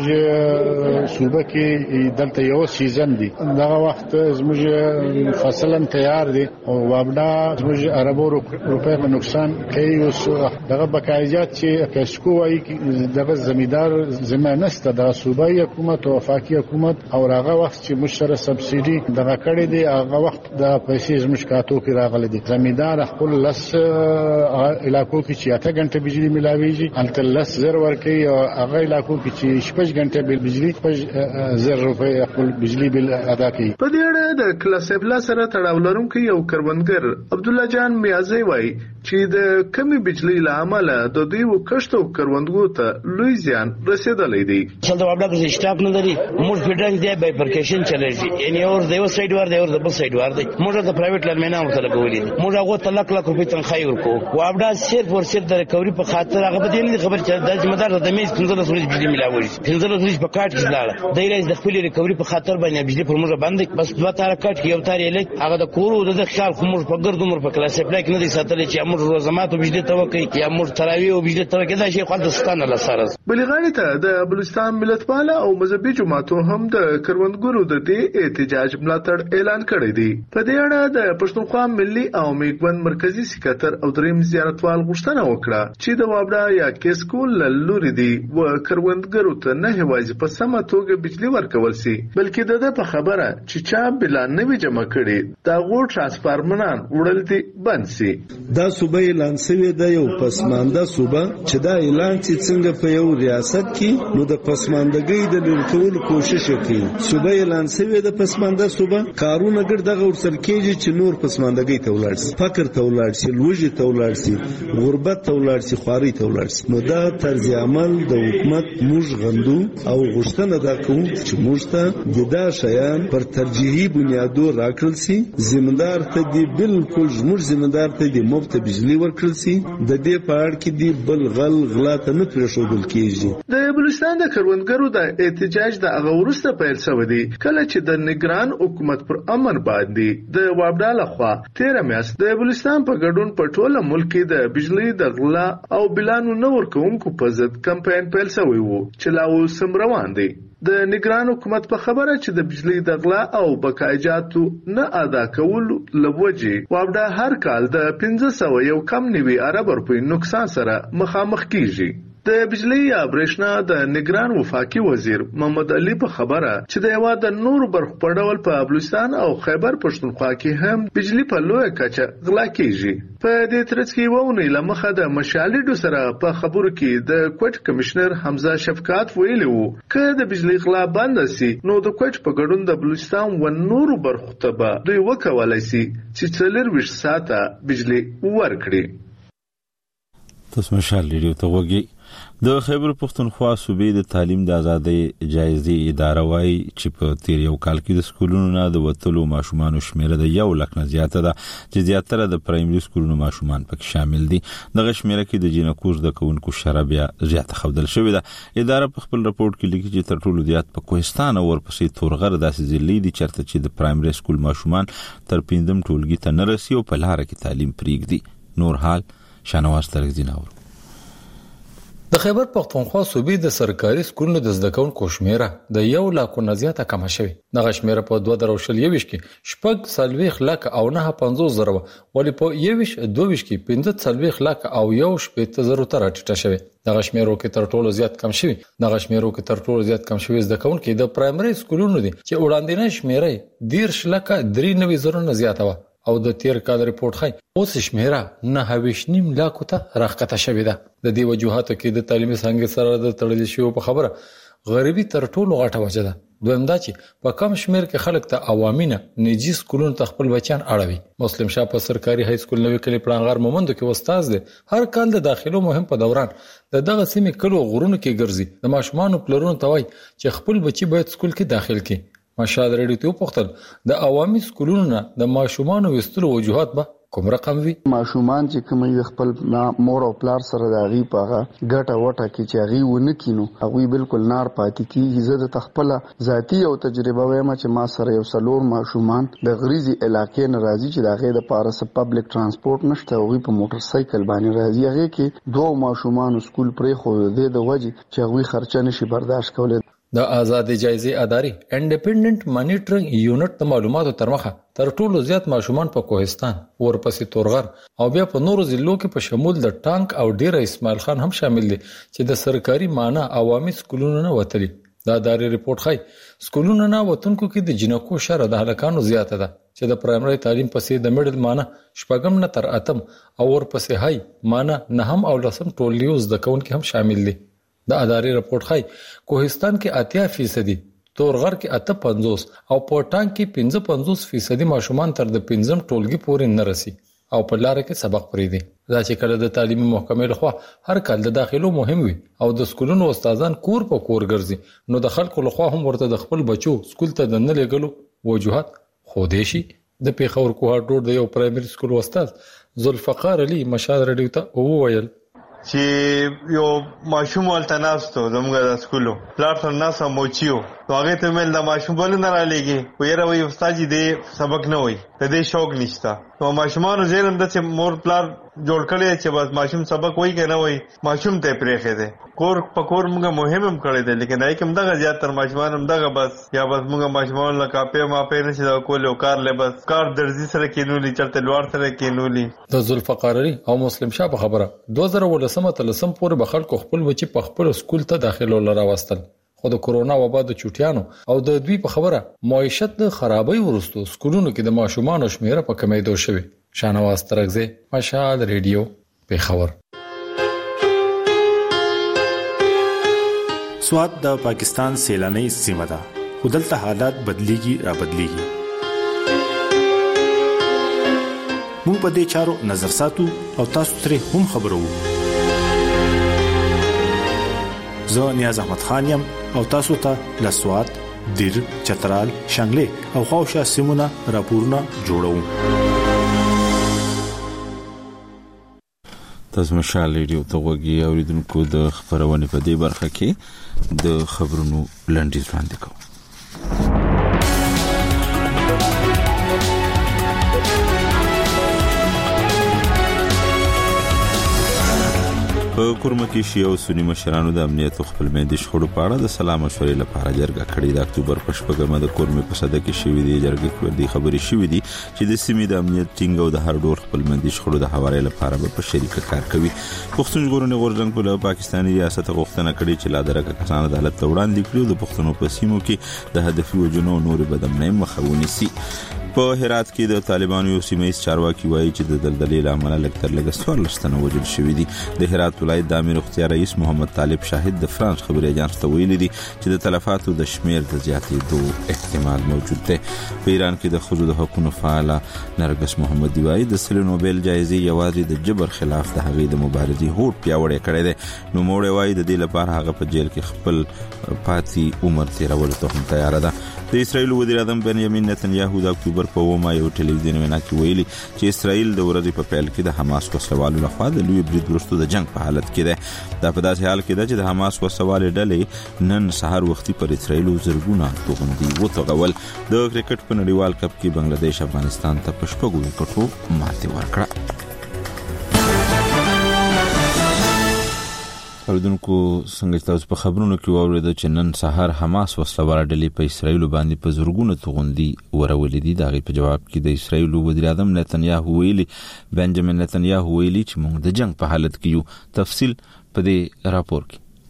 S20: زموږ صوبه کې دلته یو سیزن دی دغه وخت زموږ فصل تیار دي او وابړه زموږ اربو روپے په نقصان کوي. اوس دغه بقایجات چې کیسکو وايي دغه زمیدار زمانسته د صوبایي حکومت او وفاقي حکومت او هغه وخت چې مشره سبسيدي دغه کړې دي هغه وخت د پیسې زموږ کاتو کې راغلي دي. زمیدار خپل لس علاقو کې چې اته غنټه بجلی ملاويږي هلته لس زر ورکوي او هغه علاقو کې چې شپږ غنټه بل بجلی شپږ زر روپۍ خپل بجلی بل ادا کوي.
S19: په دې اړه د کلاسفلا سره تړاو لرونکي یو کروندګر عبد الله جان میازی وایي چې د کمی بجلی له امله د دوی وکښتو کروندګرو ته لوی زیان رسیدلی دی.
S21: چې د وابړه په سټاپ نه لري موږ فیډرال دی بایفرکیشن چلېږي یعنی اور د یو سایډ ور دی اور د بل سایډ ور دی. موږ د پرایویټ لرمنه ورته لګولې دي. موږ هغه ته لک لک روپۍ تنخواه ورکو. وابړه صرف ور صرف د ریکوري په خاطر هغه به دې نه خبر چې د ذمہدار د میز پنځه ورځې بجلی ملاوي پنځه ورځې په کارت کې لاړه د ایرز د خپل ریکوري په خاطر باندې بجلی پر موږ باندې بس دوه تار کارت کې یو تار یې لګ هغه د کورو د خیال خو موږ په ګرد عمر په کلاس اپلای کې نه دي ساتل چې موږ روزمات بجلی توکي یا موږ تراوی او بجلی توکي دا شي خو د ستانه لسره.
S19: بلغانی ته د بلوچستان ملتپاله او مذهبي جماعتو هم د کروندګرو د دې احتجاج ملاتړ اعلان کړی دی. په دې اړه د پښتونخوا ملي او میګوند مرکزی سکاتر او دریم زیارتوال غوښتنه وکړه چې د وابړه یا کیسکو له لوري دی و کروندګرو ته نه هوایي په سمه توګه بجلی ورکول شي بلکې د دې په خبره چې چا بل نه وی جمع کړي دا غوړ ټرانسفارمران وړل دي بند شي.
S22: دا صوبه اعلان شوی د یو پسمانده صوبه چې دا اعلان چې څنګه په یو ریاست کې نو د پسماندګۍ د لټول کوشش کوي. صوبه اعلان شوی د پسمانده صوبه کارونه ګر دغه ورسر کېږي چې نور پسماندګۍ ته ولاړ شي فقر ته ولاړ شي لوږې ته ولاړ شي غربت ته ولاړ شي خواري ته ولاړ شي. نو دا طرز عمل د حکومت موږ غندو او غوښتنه دا کوو چې موږ ته د دا شیان پر ترجیحي بنیادو راکړل شي. ذمہدار ته دی بالکل زموږ ذمہدار ته دی مفت بجلی ورکړل شي. د دې په اړه کې دی بل غل غلا ته نه پرېښودل کېږي.
S19: د بلوچستان د کروندګرو د احتجاج د هغه وروسته پیل شوی دی کله کله چې د نگران حکومت پر امر باندې د وابډا لخوا تیر میاشت د بلوچستان په ګډون په ټوله ملک کې د بجلی د غلا او بلانو نه ورکوونکو په ضد کمپاین پیل شوی وو چې لا اوس هم روان دی. د نگران حکومت په خبره چې د بجلی د غلا او بقایجاتو نه ادا کول لوجه وابډا هر کال د پنځه سوه یو کم نیوي ارب روپۍ نقصان سره مخامخ کیږي. د بجلی یا برېښنا د نگران وفاقي وزیر محمد علي په خبره چې د هېواد د نورو برخو په ډول په بلوچستان او خیبر پښتونخوا کې هم بجلی په لویه کچه غلا کیږي. په دې ترڅ کې وونې له مخه د مشالډو سره په خبرو کې د کوټ کمشنر حمزه شفقات ویلي وو که د بجلی غلا بند شي نو د کوټ په ګډون د بلوچستان و نورو برخو ته به دوی وکولای شي چې څلور ویشت ساعته بجلی ورکړي.
S1: تاسو مشال ریډیو ته وګورئ. د خیبر پښتونخوا صوبې د تعلیم د ازادۍ جایزې اداره وايي چې په تیر یو کال کې د سکولونو نه د وتلو ماشومانو شمیره د یو لک نه زیاته ده چې زیاتره د پرایمري سکولونو ماشومان پکې شامل دي. دغه شمیره کې د جینکو زده کوونکو شره بیا زیاته ښودل شوې ده. اداره په خپل راپورټ کې لیکي چې تر ټولو زیات په کوهستان او ورپسې تورغر داسې ضلعې دي چېرته چې د پرایمري سکول ماشومان تر پنځم ټولګي ته نه رسي او په لاره کې تعلیم پرېږدي. نور حال شانواز ترکزي ناور.
S3: د خیبر پښتونخوا صوبې د سرکاري سکولونو د زده کوونکو شمیره د یو لاکو نه زیاته کمه شوې. دغه شمیره په دوه زره شل یویش کې شپږ څلوېښت لکه او نه پنځوس زره ولې په یویش دوه کې پنځه څلوېښت لکه او یو شپېته زره ته راټیټه شوې. دغه شمیرو کې تر ټولو زیات کم شوی دغه شمیرو کې تر ټولو زیات کم شوی زده کوونکي د پرایمري سکولونو دي چې وړاندینه شمیره دیرش لکه درې نوي زره نه زیاته و او د تیر کال ریپورت خای اوس شمیره نه هویش نیم لاکو ته راخته شوې ده. د دې وجوهاتو کې د تعلیمي څنګه سره د تړلې شوی په خبره غریبي تر ټولو غټه وجه ده. دویم دا چې په کم شمیر کې خلک ته عوامینه نجی سکولونو ته خپل بچیان اړوي. مسلم شاه په سرکاري های سکول نوې کلی پړانغار مومندو کې استاد دی. هر کال د داخلو مهم په دوران د دغه سیمې کلو غرونو کې ګرځي. د ماشومان پلرونو ته وایي چې خپل بچي باید سکول کې داخل کړي. مشال ریډیو ته پوښتل د عوامي سکولونو نه د ماشومان وستلو وجوهات به کوم رقم وي؟
S4: ماشومان چې کوم یو خپل مور او پلار سره د غي پاغه ګټه وټه کې چې غي ونه کینو هغه بالکل نار پاتې کیږي. زه د تخپل ذاتی او تجربه وایم چې ما سره یو سلور ماشومان د غریزي علاقې ناراضي چې دغه د پارس پبلک ترانسپورت نشته او په موټر سایکل باندې راځي. هغه کې دوه ماشومان سکول پرې خو د وجه چې هغه خرچه نشي برداشت کولای.
S3: د آزادۍ جایزې اداري انډیپندنت مانیټرینګ یونټ د معلوماتو تر مخه تر ټولو زیات ماشومان په کوهستان ورپسې تورغر او بیا په نورو ضلعو کې په شمول د ټانک او ډیره اسماعیل خان هم شامل دي چې د سرکاري معنا عوامي سکولونو نه وتلي. دا اداري ریپورت ښيي سکولونو نه وتونکو کې د جنکو شره د هلکانو زیاته ده چې د پرایمري تعلیم پسې د میډل معنا شپږم نه تر اتم او ورپسې هاي معنا نهم او لسم ټولیوز د کون کې هم شامل دي. د اداري رپورت خای کوهستان کې اتیا فیصدي تورغر کې اته پنځوس او پورټان کې پنځه پنځوس فیصدي ماشومان تر د پنځم ټولګي پورې نه رسي او په لار کې سبق پرې دي. دا چې کله د تعلیمي محکمې لخوا هر کال د داخلو مهم وي او د سکولونو استادان کور په کور ګرځي نو د خلکو لخوا هم ورته د خپل بچو سکول ته د نه لګلو وجوهات خوده شي. د پیښور کوهاټ روډ د یو پرایمري سکول استاد ذوالفقار علي مشال رډیو ته وویل
S23: چې یو ماشوم ولته ناستو زموږ د سکولو پلار سره ناسه موچیو نو هغه ته مل د ماشوم بل نه را لېږي ویره وي استاد دې سبق نه وي د دې شوق نشته نو ماشومان زیرم د چې مور پلار جوړ کړي چې بس ماشوم سبق وایي کنه وایي ماشوم ته پرېخې ده کور پکور موږ مهم هم کړی دی لیکن دای کوم دغه زیات تر ماشومان هم دغه بس یا بس موږ ماشومان لا کاپه ما په نشي دا کول او کار له بس کار درځي سره کینولي چرته لوړ سره کینولي.
S3: د ذوالفقار علي او مسلم شاه په خبره دوه زره ولسمه تلسم پورې به خلکو خپل بچي په خپل سکول ته داخلو لره واستل خو د کورونا وبا د چوټیانو او د دوی په خبره معیشت د خرابۍ ورستو سکولونو کې د ماشومان شمیره په کمیدو شوی. شانواز ترکزی مشال ریډیو پیښور.
S24: سوات د پاکستان سیلاني سیمه ده خو دلته حالات بدلیږي را بدلیږي. موږ په دې چارو نظر ساتو او تاسو ترې هم خبرو. زه نیاز احمد خان یم او تاسو ته له سوات، دیر، چترال، شانګلې او خواوشا سیمونه راپورونه جوړوم. تاسو مشال ریډیو ته وګورئ او لیدونکو د خبرونه په دې برخه کې د خبرونو لنډیز وړاندې کوم.
S1: په کورمه کې شیعه او سنی مشرانو د امنیت خپل مېندې شخړو په اړه د سلام مشورې لپاره جرګه کړې ده. اکتوبر په شپږمه د کورمه په صده کې شوې دي جرګه کې د خبرې شوې دي چې د سیمې د امنیت ټینګ او د هر ډول خپل مېندې شخړو د حوالې لپاره په شریکه کار کوي. پښتون ژغورنې غورځنګ په پاکستاني ریاست غوښتنه کړې چې لا درکه کسان عدالت ته وړاندې کړي د پښتنو په سیمو کې د هدفي وجنو نور بدمنۍ مخه ونیسي. په هرات کې د طالبانو یو سیمایي چارواکي وایي چې د دلدلې لامل لکتر لګستور لستنه وجل شوې دي. د هرات ولایت د امیر اختیار رئیس محمد طالب شاهد د فرانس خبري اژانس ته ویلي دي چې د تلفاتو د شمیر د زیاتېدو احتمال موجود دی. په ایران کې د خځو د حقوقو فعاله نرګس محمدي وایي د سل نوبل جایزې یوازې د جبر خلاف د هغې د مبارزې هوډ پیاوړی کړی دی. نو موړ وایي د دې لپاره هغه په جیل کې خپل پاتې عمر تیرولو ته هم تیار ده. د اسرائیل وزیر اعظم بنیامین نتنیاهو د اکتوبر په اومه یو ټلویزیون وینا کې ویلي چې اسرائیل د ورځې په پیل کې د حماس وسلوالو لخوا د لوی برید وروسته د جنگ په حالت کې ده. دا په داسې حال کې ده چې د حماس وسلوالې ډلې نن سهار وختي پر اسرائیل زرګونه توغندي وتوغول. د کرکټ په نړیوال کپ کې بنگلاديش افغانستان ته په شپږو وکټو ماتې ورکړه. اوردونکو څنګه تاسو په خبرونو کې واورېدل چې نن سهار حماس وسلوال ډلې په اسرائیل باندې په زرګونه توغندي ورولې دي. دا غي په جواب کې د اسرائیل وزیر اعظم نتنیاهو ویلي بنجامین نتنیاهو ویلي چې موږ د جنگ په حالت کې یو. تفصیل په دې راپور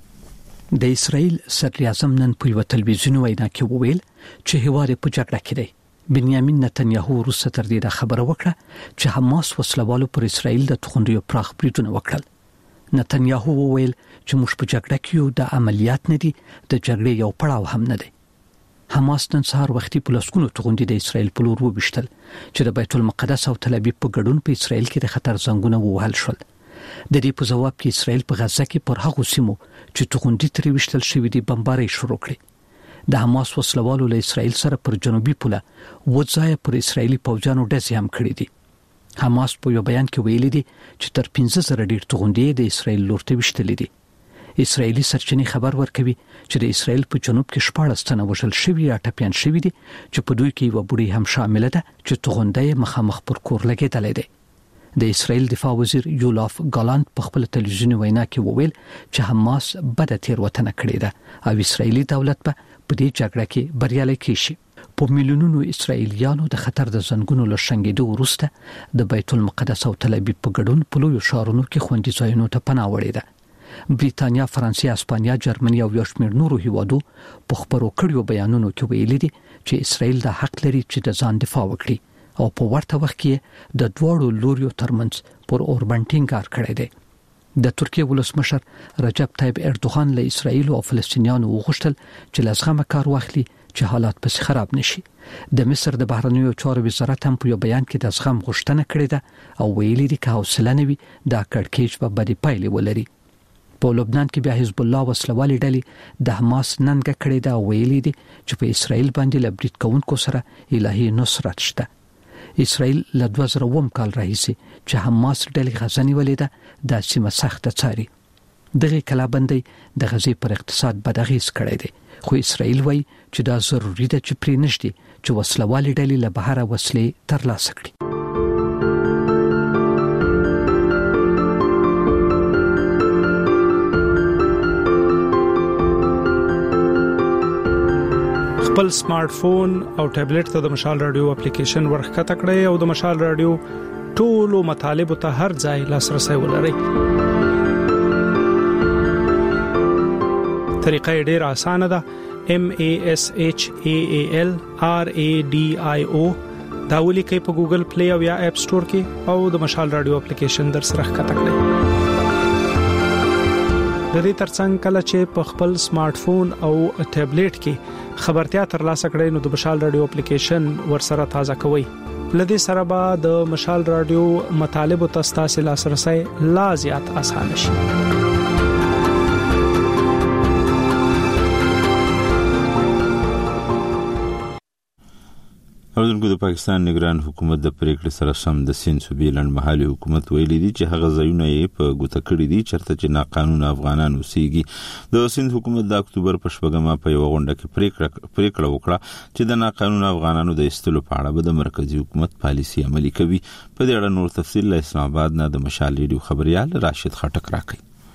S1: کې.
S5: د اسرائیل صدر اعظم نن په یو ټلویزیون وینا کې وویل چې هواره په جګړه کې دی. بنیامین نتنیاهو وروسته تر دې خبره وکړه چې حماس وسلوالو پر اسرائیل د توغندیو پراخ بریدونه وکړل. نتنیاهو وویل چې موږ په جګړه کې یو د عملیات نه دي د جګړې یو پړاو هم نه دی. حماس نن سهار وختي په لسګونو توغندي د اسرائیل په لور وبشتل چې د بیت المقدس او تل ابیب په ګډون په اسرائیل کې د خطر زنګونه ووهل شول. د دې په جواب کې اسرائیل په غزه کې پر هغو سیمو چې توغندي ترې وشتل شوې دي بمبارۍ شروع کړې. د حماس وسلوالو له اسرائیل سره پر جنوبي پوله وځای پر اسرائیلي پوځانو ډزې هم کړې دي. حماس په یو بیان کې ویلي دي چې تر پنځه زره ډیر توغندي د اسرائیل لور ته وشتلې دي. اسرائیلي سرچینې خبر ورکوي چې د اسرائیل په جنوب کې شپږ تنه وژل شوي یا ټپيان شوي دي چې په دوی کې یو بوډۍ هم شامل ده چې توغندي مخامخ پر کور لګېدلې ده. د اسرائیل دفاع وزیر یولاف ګالانت په خپل ټلویزیون وینا کې وویل چې حماس بده تیروتنه کړې ده او اسرائیلي دولت په دې جګړه کې بریالي کیږي. په میلیونونو اسرائیلیانو د خطر د زنګونو له شنګېدو وروسته د بیت المقدس او تل ابیب په ګډون په لویو ښارونو کې خوندي ځایونو ته پناه وړې ده. بریتانیا، فرانسې، اسپانیا، جرمني او یو شمېر نورو هیوادو په خبرو کړیو بیانونو کې ویلي دي چې اسرائیل د حق لري چې د ځان دفاع وکړي او په ورته وخت کې د دواړو لوریو ترمنځ پر اوربند ټینګار کړی دی. د ترکیه ولسمشر رجب طیب اردوغان له اسرائیل او فلسطینیانو وغوښتل چې لازمه کار واخلي چې حالات پس خراب نشي. د مصر د بهرنیو چارو وزارت هم په یو بیان کې د زغم غوښتنه کړې ده او ویلي دي چې حوصله نه وي دا کړکېچ په بدی پایلې ولري. په لبنان کې بیا حزب الله وسلوالې ډلې د حماس ننګه کړې ده او ویلي دي چې په اسرائیل باندې له برید کوونکو سره الهي نصرت شته. اسرائیل له دوه زره اووه کال راهیسې چې حماس ډلې غزه نیولې ده د سیمه سخته څاري. دغه کلابندۍ د غزې پر اقتصاد بد اغېز کړی دی خو اسرائیل وایي چې دا ضروري ده چې پرې نشي چې وسلوالې ډلې له بهره وسلې ترلاسه کړي.
S6: خپل سمارټ فون او ټابلیټ ته د مشال رادیو اپلیکیشن ورخته کړئ او د مشال رادیو ټولو مطالب ته هر ځای لاسرسي ولرئ. طریقه ډېر اسانه ده. M A S H A A L R A D I O دا ولیکئ په ګوګل پلی او یا اپ سٹور کې او د مشال رادیو اپلیکیشن در سره ښکته کړئ. د دې ترڅنګ کله چې په خپل سمارټ فون او ټابلیټ کې خبرتیا ترلاسه کړئ نو د مشال رادیو اپلیکیشن ورسره تازه کوئ. لدې سره به د مشال رادیو مطالب او تاسو لاسرسي لا زیات اسانه شي.
S1: اوردونکو د پاکستان نگران حکومت د پریکړې سره سم د سین صوبې لنډمهالي حکومت ویلي دي چې هغه ځایونه یې په ګوته کړی دي چرته چې ناقانونه افغانان اوسېږي. د سین حکومت د اکتوبر په شپږمه په یو غونډه کې پریکړه پریکړه وکړه چې د ناقانونه افغانانو د ایستلو په اړه به د مرکزی حکومت پالیسي عملي کوي. په دې اړه نور تفصیل له اسلام آباد نه د مشال ریډیو خبريال راشد خټک راکړي.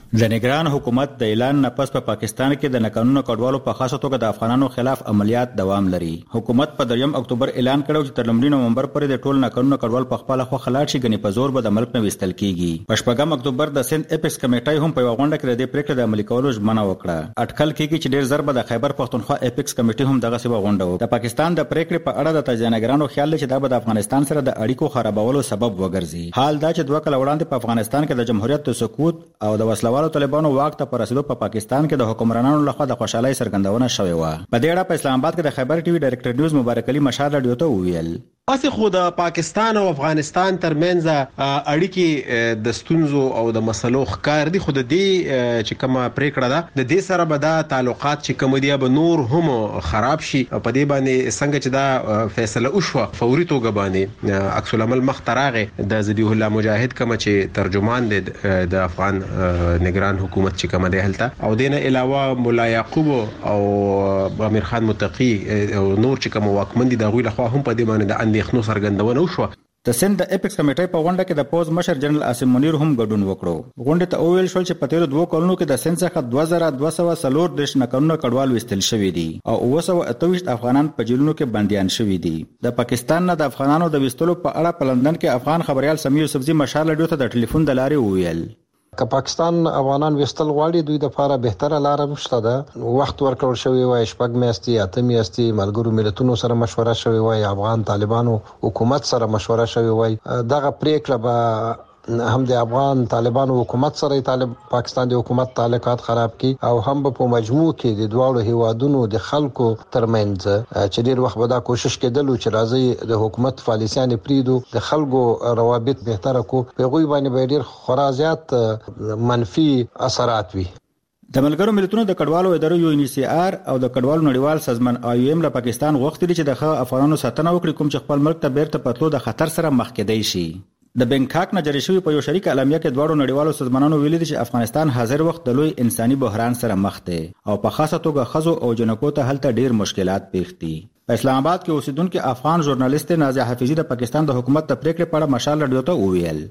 S2: د نگران حکومت د اعلان نه پس په پا پاکستان کې د ناقانونه کډوالو په خاصه توګه د افغانانو خلاف عملیات دوام لري. حکومت په دریم اکتوبر اعلان کړو چې تر لومړي نومبر پورې د ټول ناقانونه کډوال په خپل خو خلاص شي، غني په زور به د ملک نه وستل کیږي. په شپږم اکتوبر د سند اپیکس کمیټې هم په غونډه کې د پریکړې د عملي کولو ژمنه وکړه. اټکل کیږي چې ډیر ضرب د خیبر پختونخوا اپیکس کمیټې هم دغه څه غونډه وکړه. د پاکستان د پریکړې په اړه د تجزیه‌نګرانو خیال چې دا به د افغانستان سره د اړیکو خرابولو سبب وګرځي. حال دا چې دوه کال وړاندې په افغانستان کې د جمهوریت د سقوط او د وسلوالو طالبانو واک ته پر رسیدو په پاکستان کې د حکمرانانو لخوا د خوشحالۍ څرګندونه شوې و. په دې اړه په اسلام آباد کې د خیبر ټي وي ډایرکټر نیوز مبارک علي مشال رادیو ته وویل:
S7: اسی خو د پاکستان او افغانستان ترمنځ اړیکې د ستونزو او د مسلو ښکار دي، خو د دې چې کومه پریکړه ده د دې سره به دا تعلقات چې کوم دي به نور هم خراب شي. په دې باندې څنګه چې دا فیصله وشوه فوري توګه باندې عکس العمل مخ ته راغی. د ذبیح الله مجاهد کوم چې ترجمان دی د افغان نگران حکومت چې کوم دی هلته، او دینه علاوه مولا یعقوب او امیر خان متقی او نور چې کوم واکمن دي د غوی لخوا هم په دې باندې د اندېښنو څرګندونه وشوه.
S2: د سند د اپیکس کمیټې په غونډه کې د پوز مشر جنرال عاصم منیر هم ګډون وکړو. غونډه ته وویل شو چې په تیرو دوه کلونو کې د سند څخه دوه زره دوه سوه څلور دېرش ناقانونه کډوال وستل شوي دي او اوه سوه اته ویشت افغانان په جیلونو کې بندیان شوي دي. د پاکستان نه د افغانانو د وستلو په اړه په لندن کې افغان خبريال سمیع یوسفزي مشال رادیو ته د ټلیفون د لارې وویل:
S8: که پاکستان افغانان وستل غواړي دوی د لپاره بهتره لار مشته ده. وخت ورکړل شوی وای، شپږ میاشتې اته میاشتې ملګرو ملتونو سره مشوره شوی وای، افغان طالبانو حکومت سره مشوره شوی وای. دغه پریکړه به هم د افغان طالبانو حکومت سره طالب پاکستان د حکومت تعلقات خراب کی او هم په مجموع کې د دواړو هیوادونو د خلکو ترمنځ چې ډیر وخت به دا کوشش کېدلو چې راځي د حکومت پالیسیان پریدو د خلکو روابط بهتره کو، په غوي باندې ډیر خورا زیات منفي اثرات وي.
S2: د ملګرو ملتونو د کډوالو ادارو یو ان سی آر او د کډوالو نړیوال سازمان آی او ایم له پاکستان غوښتي چې د افغانانو ساتنه وکړي کوم چې خپل ملک ته بیرته پتلو د خطر سره مخ کېدای شي. د بنکاک نه جری شوی په یو شریک اعلامیه کې دواړو نړیوالو سازمانونو ویلي دي چې افغانستان حاضر وخت د لوی انساني بحران سره مخ دی او په خاصه توګه خزو او جنکو ته هلته ډیر مشکلات پیښ دي. په اسلام آباد کې اوسیدونکو افغان ژورنالیست نازیه حفیظی د پاکستان د حکومت د پریکړې په اړه مشال رادیو ته وویل: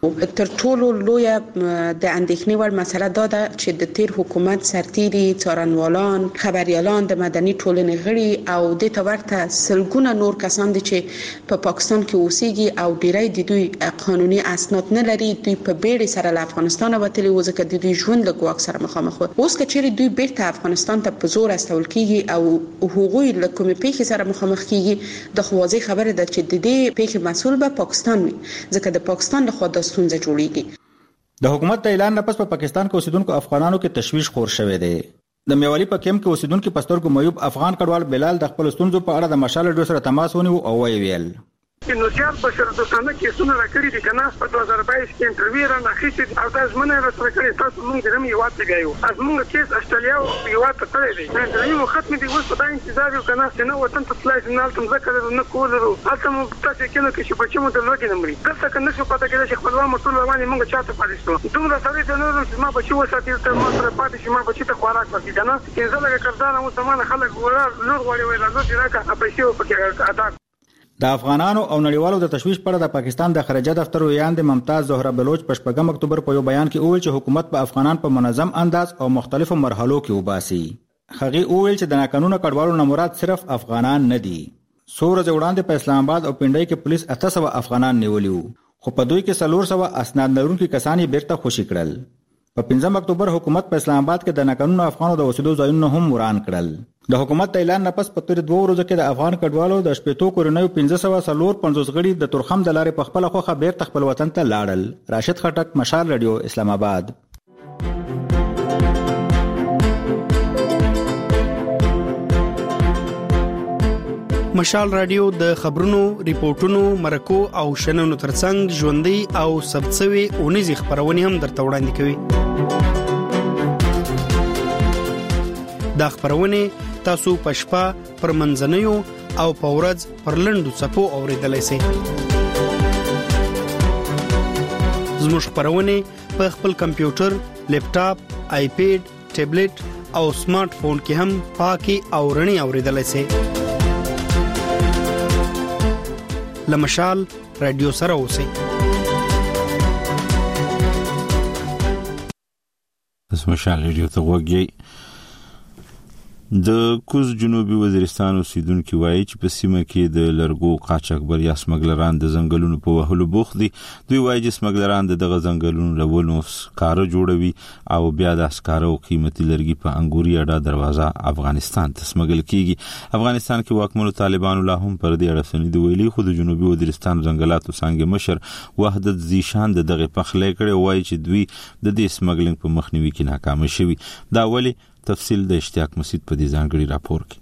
S9: تر ټولو لویه د اندېښنې وړ مسله دا ده چې د تیر حکومت سرتیري، څارنوالان، خبريالان، د مدني ټولنې غړي او د تورته سلګونه نور کسان دي چې په پاکستان کې اوسېږي او ډیری د دوی قانوني اسناد نه لري. دوی په بیړې سره له افغانستان وتلي وو ځکه د دوی ژوند له ګواښ سره مخامخ وو. اوس که چیرې دوی بیرته افغانستان ته په زور استول کیږي او هغوی له کومې پیښې سره مخامخ کیږي، د خو واضح خبره ده چې د دې پیښې مسؤل به پاکستان وي ځکه د پاکستان له خوا د ستونزه جوړیږي.
S2: د حکومت د اعلان نه پس په پاکستان کې اوسیدونکو افغانانو کې تشویش خور شوی دی. د میوالي په کیم کې اوسیدونکو پسترګو مېوب افغان کډوال بلال د خپل ستونزو په اړه د مشال رادیو سره تماس ونیو او ویل:
S25: نو سیال بشر دوستانه کیسونه راکړي دي کنه په دوه زره بایس کې انټرویو را نخښتي او تاسو منه را سره کړی تاسو موږ درم یو واټ لګایو از موږ کیس استرالیا یو واټ تړلې دي انټرویو ختم دي اوس په انتظار یو کنه چې نو وطن ته فلایټ نه تم ذکر نه کولو هلته مو تاسو کې نو کې چې په چمو د لوګي نمبر دلته کنه څه پته کېږي چې خپلوان مسول رواني موږ چاته پاتې شو دومره سړی ته نو چې ما بچو ساتي ته ما سره پاتې شي ما بچی ته خوراک ورکړي کنه چې زه لږه کړدان او سامان خلک ورا لور غوړي ویل نو چې راکا پیسې وکړه ادا.
S2: د افغانانو او نړیوالو د تشویش پر د پاکستان د خارجه دفتر ویاند ممتاز زهره بلوچ په شپږم اکتوبر په یو بیان کې وویل چې حکومت په افغانان په منظم انداز او مختلفو مرحلو کې وباسي. هغه وویل چې د ناقانونه کډوالو نه مراد صرف افغانان نه دي. څو ورځې وړاندې په اسلام آباد او پنډۍ کې پولیس اته سوه افغانان نیولیو خو په دوی کې څلور سوه اسناد لرونکي کسان یې بیرته خوشي کړل. په پنځم اکتوبر حکومت په اسلام آباد کې د ناقانونه افغانو د اوسېدو ځایونه هم وران کړل. د حکومت اعلان نه پس په تیر دوه ورځو کې د افغان کډوالو د شپېتو کورنیو پنځه سوه څلور پنځوس غړي د تورخم د لارې په خپله خوښه بیرته خپل وطن ته لاړل. راشد خټک، مشال رادیو، اسلام آباد.
S26: مشال رادیو د خبرونو، ریپورتونو، مرکو او شننو ترڅنګ ژوندۍ او ثبتسوي اونیزې خبرونه هم درته وړاندې کوي. دا خبرونه تاسو په شپه پر منځنیو او په ورځ پر لنډو څپو اوریدلای شئ. زموږ خبرونه په خپل کمپیوټر، لیپټاپ، آیپیډ، ټابلیټ او سمارټ فون کې هم پاکي او رڼي اوریدلای شئ. لمشال رادیو سره اوسئ.
S1: مشال ریډیو ته وګورئ. د کوز جنوبي وزیرستان اوسیدونکو وایي چې په سیمه کې د لرګو قاچاقبر یا سمګلران د ځنګلونو په وهلو بوخت دي. دوی وایي چې سمګلران دغه ځنګلونو لولو سکاره جوړوي او بیا د اسکارو قیمتي لرګي په انګوري اډه دروازه افغانستان ته سمګل کیږي. افغانستان کې واکمنو طالبانو لا هم پر دې اړه سندې ویلي، خو د جنوبي وزیرستان ځنګلاتو څنګه مشر وحدت زیشان دغه پخلې کړي وایي چې دوی د دې سمګلینګ په مخنیوي کې ناکام شوي. دا ولی تفصیل د اشتیاق مسید په دې ځانګړي راپور کې.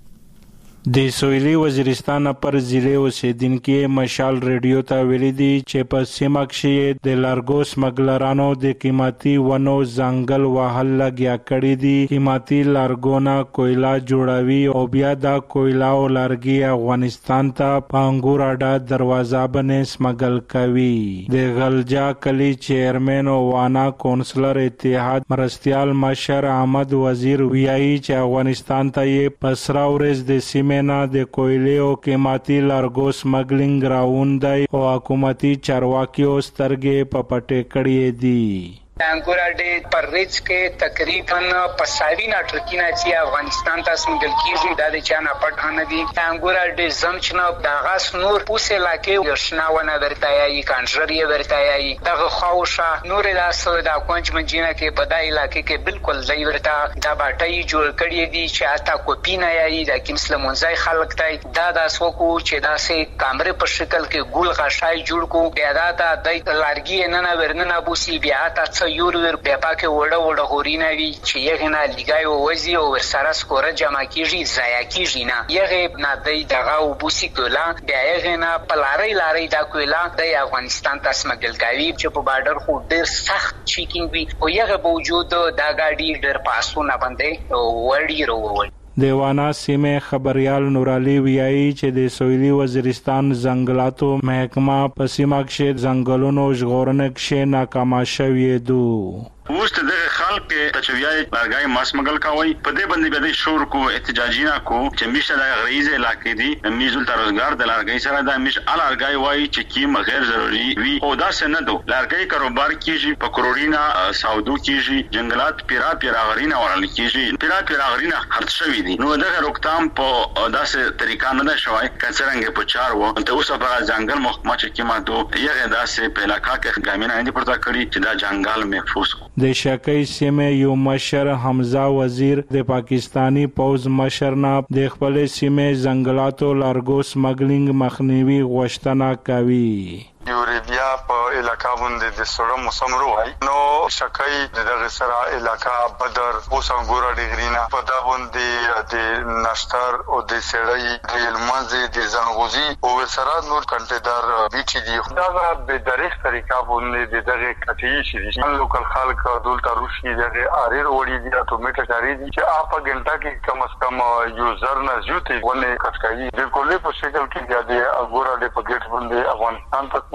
S10: د سویلي وزیرستان پر ضلع اوسیدونکو مشال ریډیو ته ویلي دي چې په سیمه کې د لارګو سمګلرانو د قیمتي ونو ځنګل وهل لګیا کړي دي. قیمتي لارګونه کویلا جوړوي او بیا د کویلا او لارګي افغانستان ته په انګور اډه دروازه باندې سمګل کوي. د غلجا کلی چیرمن او وانا کونسلر اتحاد مرستيال مشر احمد وزیر ویایي چې افغانستان ته یې پسرا ورځ د سیمه نه د کویلې او قیمتي لارګو سمګلینګ راوند دی او حکومتي چارواکیو سترګې په پټې کړې دي.
S11: انګور اډې پر ریچ کې تقریبا پساوی نه ټرکینا چې افغانستان ته سمګل کیږي د چا نه پټ نه دي. انګور اډې زمچنه د غاس نور پوسه لاکه یشناونه ورتایي کانجری ورتایي دغه خوښه نور د اسو د کوچ منجینه کې په دای علاقې کې بالکل ځای ورته د باټي جوړ کړی دي چې اتا کوپی نه یي د کیمسل مونځای خلک تای دا د اسو کو چې داسې کامره په شکل کې ګول غشای جوړ کو بیا دا د لارګي نه نه ورننه بوسي بیا تا یور ور په پاکه وړه وړه هورینه وی چې یغه نه لګای او وزي او ور سره سکوره جمع کیږي ضایع کیږي نه یغه نه د دغه او بوسي کولا بیا یغه نه پلاری لاري دا کولا د افغانستان ته سمګل کوي چې په بارډر خو ډیر سخت چیکینګ وی او یغه باوجود دا گاډي ډیر پاسونه باندې وړي وروول.
S10: دیوانا سیمه خبریال نورالي ویایي چې د سویلي وزیرستان ځنګلاتو محکمه په سیمه کې ځنګلونو ژغورنه کې ناکام شوی دو.
S12: اوس دغه خلک چې ویای لارګای ماس مګل کوي په دې باندې به د شور کو احتجاجینا کو چې میشه د غریزه علاقې دي میزل تر روزګار د لارګای سره د میش ال لارګای وای چې کیم غیر ضروري وي او دا څه نه دو لارګای کاروبار کیږي په کروڑینا سعودو کیږي جنگلات پیرا پیرا غرینا ورل کیږي پیرا پیرا غرینا هرڅ شوی دي نو دغه روکتام په داسې طریقه نه ده شوی کڅرنګ په چار وو ته اوس په ځنګل محکمه چې کیما دو یغه داسې په علاقہ کې ګامینه نه پرتا کړی چې دا جنگل محفوظ
S10: د شکی سیمه یو مشر حمزه وزیر د پاکستانی پوز مشر نه د خپل سیمه ځنګلاتو لارګو سمګلینګ مخنیوي غوښتنه کوي.
S14: یوریا په علاقہ باندې د سړو موسم روای نو شکای دغه سره علاقہ بدر وسنګور ډیګرینا په دا باندې د نشتر او د سړی د المنځ د زنغوزي او سره نور کنټیدار بیچ دي دا به دریغ طریقہ باندې دغه کټی شي ان لوکل خلک دول تاروشي دغه اریر وړي دي اتوماتیک لري دي چې اپ غنټه کې کم از کم یوزر نه زیاتې ونه کټکایي د کولې په شکل کې د اګورا د پګټ باندې افغانستان ته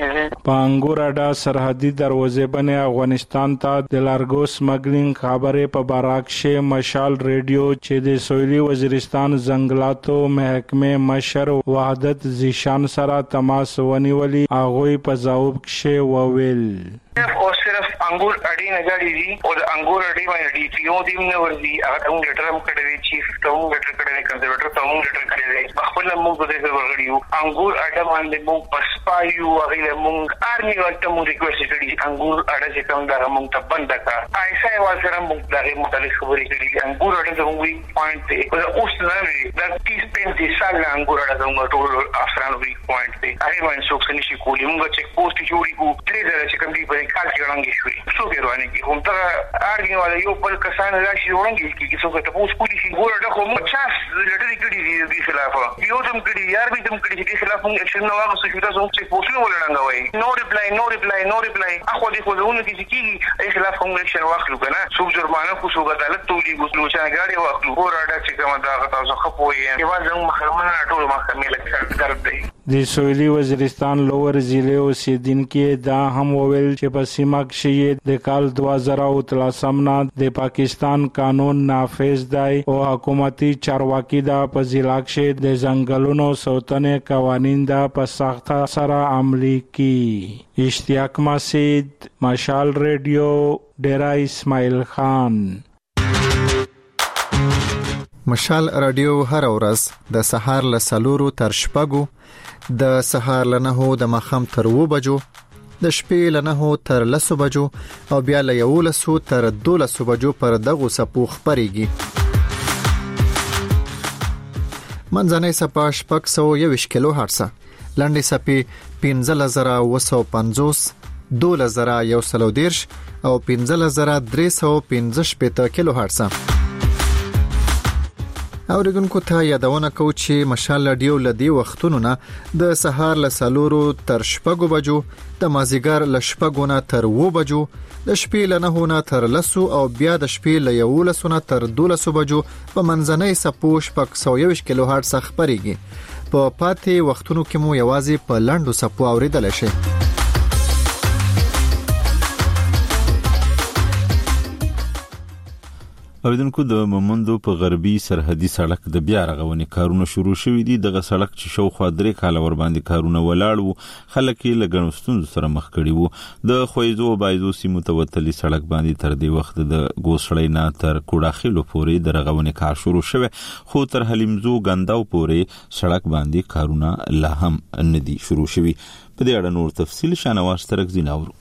S10: په انګور اډه سرحدي دروازې باندې افغانستان ته د لارګو سمګلینګ خبره په باراکشه مشال ریډیو چې د سویلي وزیرستان ځنګلاتو محکمه مشر وحدت زیشان سره تماس ونیولي هغه په ځواب کې وویل
S25: او صرف انګور اډې نه غاړي دي او د انګور اډې باندې ډي پی او دیم نه ورځي هغه موږ لیټر هم کړی چیف ته موږ لیټر کړی کنزرویټر ته موږ لیټر کړی خپل موږ د دې ورغړیو انګور اډه باندې موږ پسپایو هغه موږ ارمي ورته موږ ریکوست کړی انګور اډه چې کوم دا موږ ته بند کړه ایسا یو سره موږ دغه متعلق خبرې کړې انګور اډه زموږ ویک پوینټ دی او اوس نه دا تیس پنځه سال انګور اډه زموږ ټول افران ویک پوینټ دی هغه باندې څوک نشي کولی موږ چې پوسټ جوړی کو درې ځله چې کوم دی په کال کې رانګي شوی څو ګروانه کې هم تر ارګي ولا یو بل کسان راشي ورنګي کې څو ته پوس کولی شي ګور اډه خو موږ چاس لټري کړی دی د خلاف یو دم کړی یار به دم کړی د خلاف موږ اکشن نو هغه څه شو چې پوسټونه ولړنګوي نو ریپلای نو ریپلای نو ریپلای اخو دې خو زونه کې کیږي ای خلاف موږ اکشن واخلو کنه څو جرمانه خو څو عدالت تولي ګوتلو چې غاړي واخلو ګور اډه چې کوم دا تاسو خپوي یوازې موږ محکمه ټول محکمه
S11: سرګرد دی.
S10: د سویلي وزیرستان لوور ضلع اوسیدونکو دا هم وویل چې په سیمه کې د کال دوه زره اتلسم نه د پاکستان قانون نافذ دی او حکومتي چارواکي دا په ضلع کې د ځنګلونو ساتنې قوانین دا په سخته سره عملي کړي. اشتیاق مسعود، مشال ریډیو، ډیرا اسماعیل خان.
S13: مشال رادیو هر ورځ د سهار له سلورو تر شپږو، د سهار له نهو د ماښام تر اوو بجو، د شپې له نهو تر لسو بجو او بیا له یولسو تر دولسو بجو پر دغو څپو خپرېږي. منځنۍ څپه شپږ سوه یوویشت کیلو هرټزه، لنډې څپې پنځلس زره اووه سوه پنځوس، دولس زره یو سل او دېرش او پنځلس زره درې سوه پنځه شپېته کیلو هرټزه. اوریدونکو ته یادونه کوو چې مشال رادیو لدی وختونو نه د سهار له سلورو تر شپږو بجو، د مازیګر له شپږو نه تر اوو بجو، د شپې له نهو نه تر لسو او بیا د شپې له یولسو نه تر دولسو بجو په منځنۍ څپو شپږ سوه یوویشت کیلو هرټز خپرېږي. په پاتې وختونو کې مو یوازې په لنډو څپو اوریدلی شئ.
S1: اوریدونکو د مومندو په غربي سرحدي سړک د بیا رغونې کارونه شروع شوي دي. دغه سړک چې شاوخوا درې کاله ور باندې کارونه ولاړ وو، خلک یې له ګڼو ستونزو سره مخ کړي وو. د خویزو او بایزو سیمو ته وتلي سړک باندې تر دې وخت د ګوسړۍ نه تر کوډاخیلو پورې د رغونې کار شروع شوی، خو تر حلیمزو ګنداو پورې سړک باندې کارونه لا هم نه دي شروع شوي. په دې اړه نور تفصیل شانواز ترک زیناورو.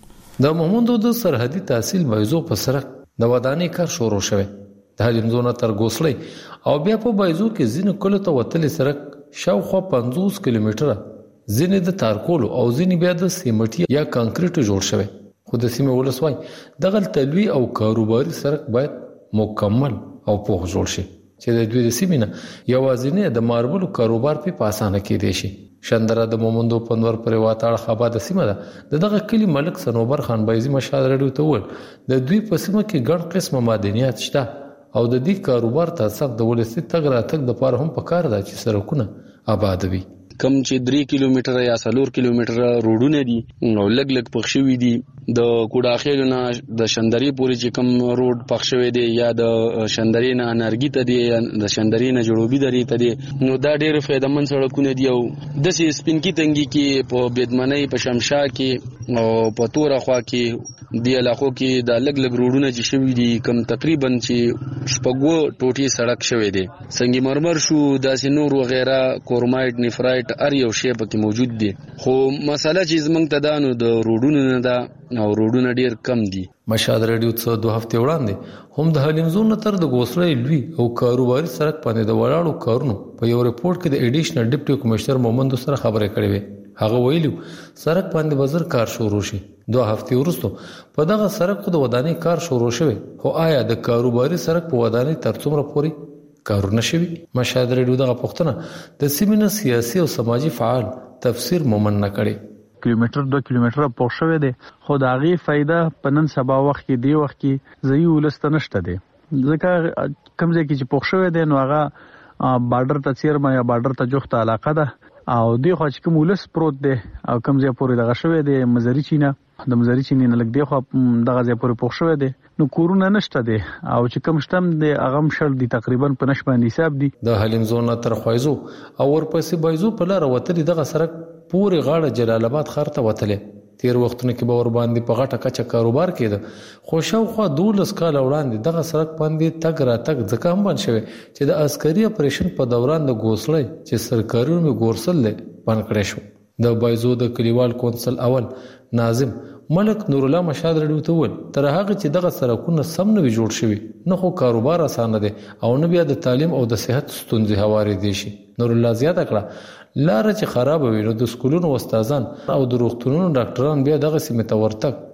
S3: د مومندو د سرحدي تحصیل بایزو په سړک د ودانۍ کار شروع شوی. د حلیمزو نه تر ګوسړۍ او بیا په بایزو کې ځینې کلو ته وتلي سړک شاوخوا پنځوس کیلومتره، ځینې د تارکولو او ځینې بیا د سیمټي یا کانکریټو جوړ شوی. خو د سیمې ولس وایي دغه تلوي او کاروباري سړک باید مکمل او پوخ جوړ شي چې د دوی د سیمې نه یوازینی د ماربلو کاروبار په اسانه کېدی شي. شندره د مومندو پنور پرې واټاړه خاباده سیمه ده. د دغه کلی ملک سنوبر خان بایزي مشال رډیو ته وویل د دوی په سیمه کې ګڼ قسمه معدنیات شته او د دې کاروبار تاسو د ولسی تګ راتګ د پاره هم پکار ده چې سرکونه آباد وي.
S15: کم چې درې کیلومتره یا څلور کیلومتره روډونه دي نو لګ لګ پخ شوی دي. د کوډاخیل نه د شندري پورې چې کم روډ پخ شوی دی یا د شندري نه انرګي ته دی یا د شندري نه جنوبي درې ته دی، نو دا ډېر فایدمن سړکونه دي. او د سپینکی تنګي کې په بدمنۍ په شمشا کې او په تور خوا کې دی علاقو کې د لګ لګ روډونه چې شوی دي کم تقریبا چې شپږو ټوټي سړک شوی دی. سنگ مرمر شو، داسې نور وغیرہ کورمایټ نفرایټ ار یو شی پکې موجود دي. خو مسله چې زمنګ ته دانو د روډونو نه دا او روډونه ډیر کم دي.
S3: مشال رادیو څو دوه هفته وړاندې هم د حلیمزو نه تر د ګوسړۍ لوی او کاروباري سړک باندې د ولاړو کارونو په یو ریپورت کې د ایډیشنل ډیپټي کمشنر مومندو سره خبرې کړې وې. هغه ویلو سړک باندې وزر کار شروع شي. دوه هفته وروسته په دغه سړک د ودانۍ کار شروع شوی، خو آیا د کاروباري سړک په ودانۍ تر څومره پورې کارونه شوي؟ مشال رادیو دغه پوښتنه د سیمې سیاسي او سماجی فعال تفسیر مومن نه کړي.
S16: کیلومتر دو کیلومتر پوه شوی دی، خو د هغې فایده په نن سبا وخت کې دی وخت کې ځایي ولس ته نشته دی. ځکه کوم ځای کې چې پوه شوی دی نو هغه بارډر ته څیرمه یا بارډر ته جوخته علاقه ده او دی خو چې کوم ولس پروت دی او کوم ځای پورې دغه شوی دی مزري چینه د مزري چینې نه لږ دی خو دغه ځای پورې پوه شوی دی نو کورونه نشته دی او چې کوم شتم دی هغه هم شل دی تقریبا په نش باندې حساب دی.
S3: د حلیمزو نه تر خویزو او ورپسې بایزو په لار وتلی دغه سړک پورې غاړه جلال آباد ښار ته وتلې. تیر وختونه کې به ور باندې په غټه کچه کاروبار کېده، خو شاوخوا دولس کاله وړاندې دغه سړک باندې تګ راتګ ځکه هم بند شوی چې د عسکري اپریشن په دوران د ګوسړۍ چې سرکاري نوم ګورسل دی بند کړی شو. د بایزو د کلیوال کونسل اول ناظم ملک نور الله مشال رډیو ته وویل تر هغه چې دغه سړکونه سم نه وي جوړ شوي نه خو کاروبار اسانه دی او نه بیا د تعلیم او د صحت ستونزې هوارې دي شي. نور الله زیاته کړه لاره چې خراب وي نو د سکولونو استادان او د روغتونونو ډاکټران بیا دغه سیمه ته ورتګ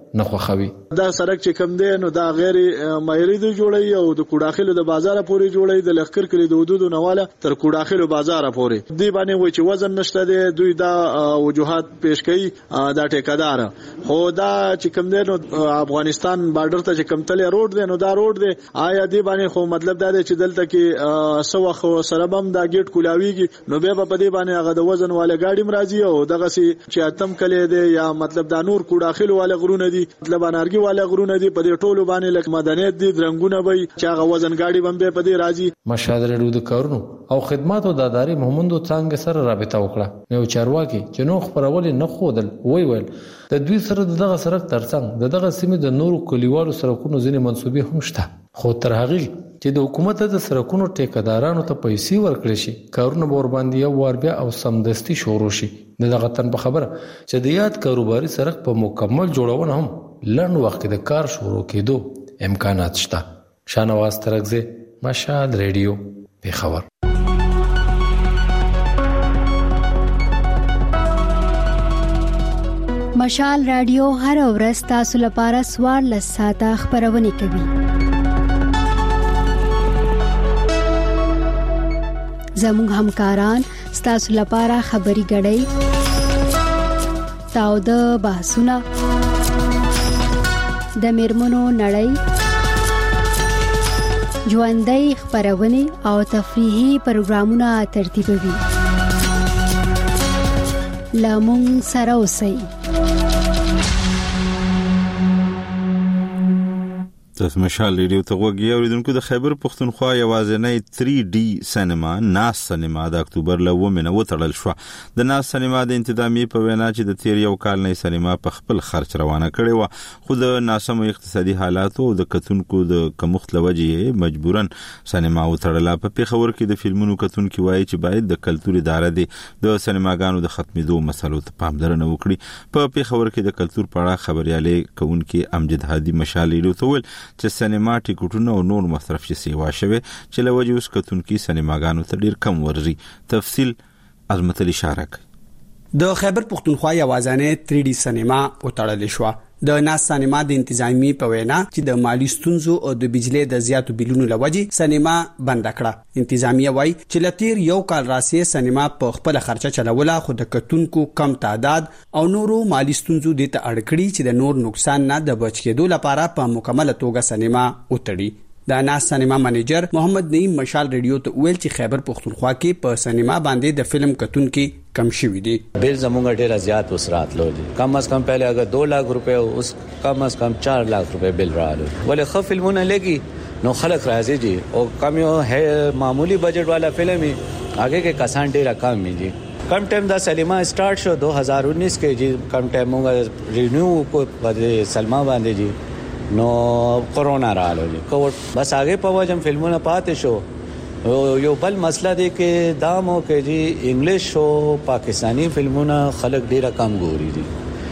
S3: نه خوښوي.
S17: دا سړک چې کم دی نو دا غیر معیاري دی جوړي او د کوډاخلو د بازار پورې جوړي د لخر کلی د حدود نواله تر کوډاخلو بازار پورې دی باندې وای چې وزن نشته دی دوی دا وجوهات پیش کوي دا ټیکادار خو دا چې کم دی نو افغانستان بارډر ته چې کم تل روډ دی نو دا روډ دی آیا دی باندې خو مطلب دا دی چې دلته کې سو خو سره بم دا گیټ کولاویږي نو به په دې باندې هغه د وزن والا گاډي مرাজি او دغه سي چې اتم کلی دی یا مطلب دا نور کوډاخلو والا غرونه دي مطلب انارګي والا غرونه دي په دې ټولو باندې لکه مدنیت دي درنګونه وي چې هغه وزن گاډي باندې په دې راځي.
S3: مشهد رډو د کارونو او خدماتو د ادارې محمدو څنګه سره رابطه وکړه. یو چارواکي چې نو خبرول نه خودل وی ویل د دوی سره دغه سرک ترڅنګ دغه سیمې د نورو کلیوالو سرکونو ځینې منسوبې هم شته خو تر هغه چې د حکومت د سرکونو ټیکدارانو ته پیسې ورکړي شي کارونه ور باندې یو ور بیا او سمدستي شروع شي. دغه تن په خبره چې د یاد کاروباري سرک په مکمل جوړونه هم لږ وخت د کار شروع کېدو امکانات شته. شانواز ترکزه مشهد ریډیو پیښور.
S18: مشال رادیو هر ورځ تاسو لپاره سوار لساته خبرونه کوي. زموږ همکاران ستاسو لپاره خبري غړي تاو د بحثونه د میرمنو نړۍ ژوندۍ خبرونه او تفریحي پروګرامونه ترتیبوي. لامون سره اوسئ.
S1: تاسو مشال ریډیو ته وګورئ. اوریدونکو د خیبر پښتونخوا یوازینی تھری ډي سینما ناس سینما د اکتوبر ل ومنه وتړل شو. د ناس سینما د انتظامی په وینا چې د تیر یو کال نه سینما په خپل خرچ روانه کړي و خو د ناسمو اقتصادي حالاتو او د کتونکو د کمښت لوجې مجبورن سینما وتړله. په پیښور کې د فلمونو کتونکو وایي چې باید د کلتور اداره د سینماګانو د ختمېدو مسلو ته پاملرنه وکړي. په پیښور کې د کلتور په اړه خبريالي کوونکي امجد هادي مشال ریډیو ته ویل چې سینما ټیکټونه او نور مصرف شي سیوا شوه چې لوجه اوس کتونکو سینماګانو ته ډیر کم ورزي. تفصیل عظمت علی شارک.
S26: د خیبر پښتونخوا یوازینی تھری ډي سینما وتړل شو. د ناس سینما د انتظامی په وینا چې د مالی ستونزو او د بجلی د زیاتو بیلونو لوجې سینما بند کړه. انتظامی وایي چې لتیر یو کال راسي سینما په خپل خرچه چلوله خو د کتونکو کم تعداد او نورو مالی ستونزو د ته اړکړي چې د نور نقصان نه د بچ کېدو لپاره په مکمل توګه سینما وتړي. د ناس سینما منیجر محمد نعیم مشال ریډیو ته ویل چې خیبر پښتونخوا کې په سینما باندې د فلم کتونکو کم شوی دی.
S19: بیل زمونږ ډیر زیات وسرات لولي. کم از کم پہلے اگر دو لاکھ روپے اوس کم از کم چار لاکھ روپے بیل رالو. ولې خو فلمونه لګي نو خلک راځي جی او کم یو ہے معمولی بجٹ والا فلم ہی آگے کے کسان ډیر کم ملي. کم ټایم دا سینما سٹارټ شو دو ہزار انیس کې جی کم ټایم موږ رینیو کو په سلما باندې جی نو کورونا رالو جی کووډ بس آگے په وجم فلمونه پاتې شو. یو بل مسله دی کې دامو کې جی انګلیش او پاکستانی فلمونه خلک ډیر کم ګوري دي.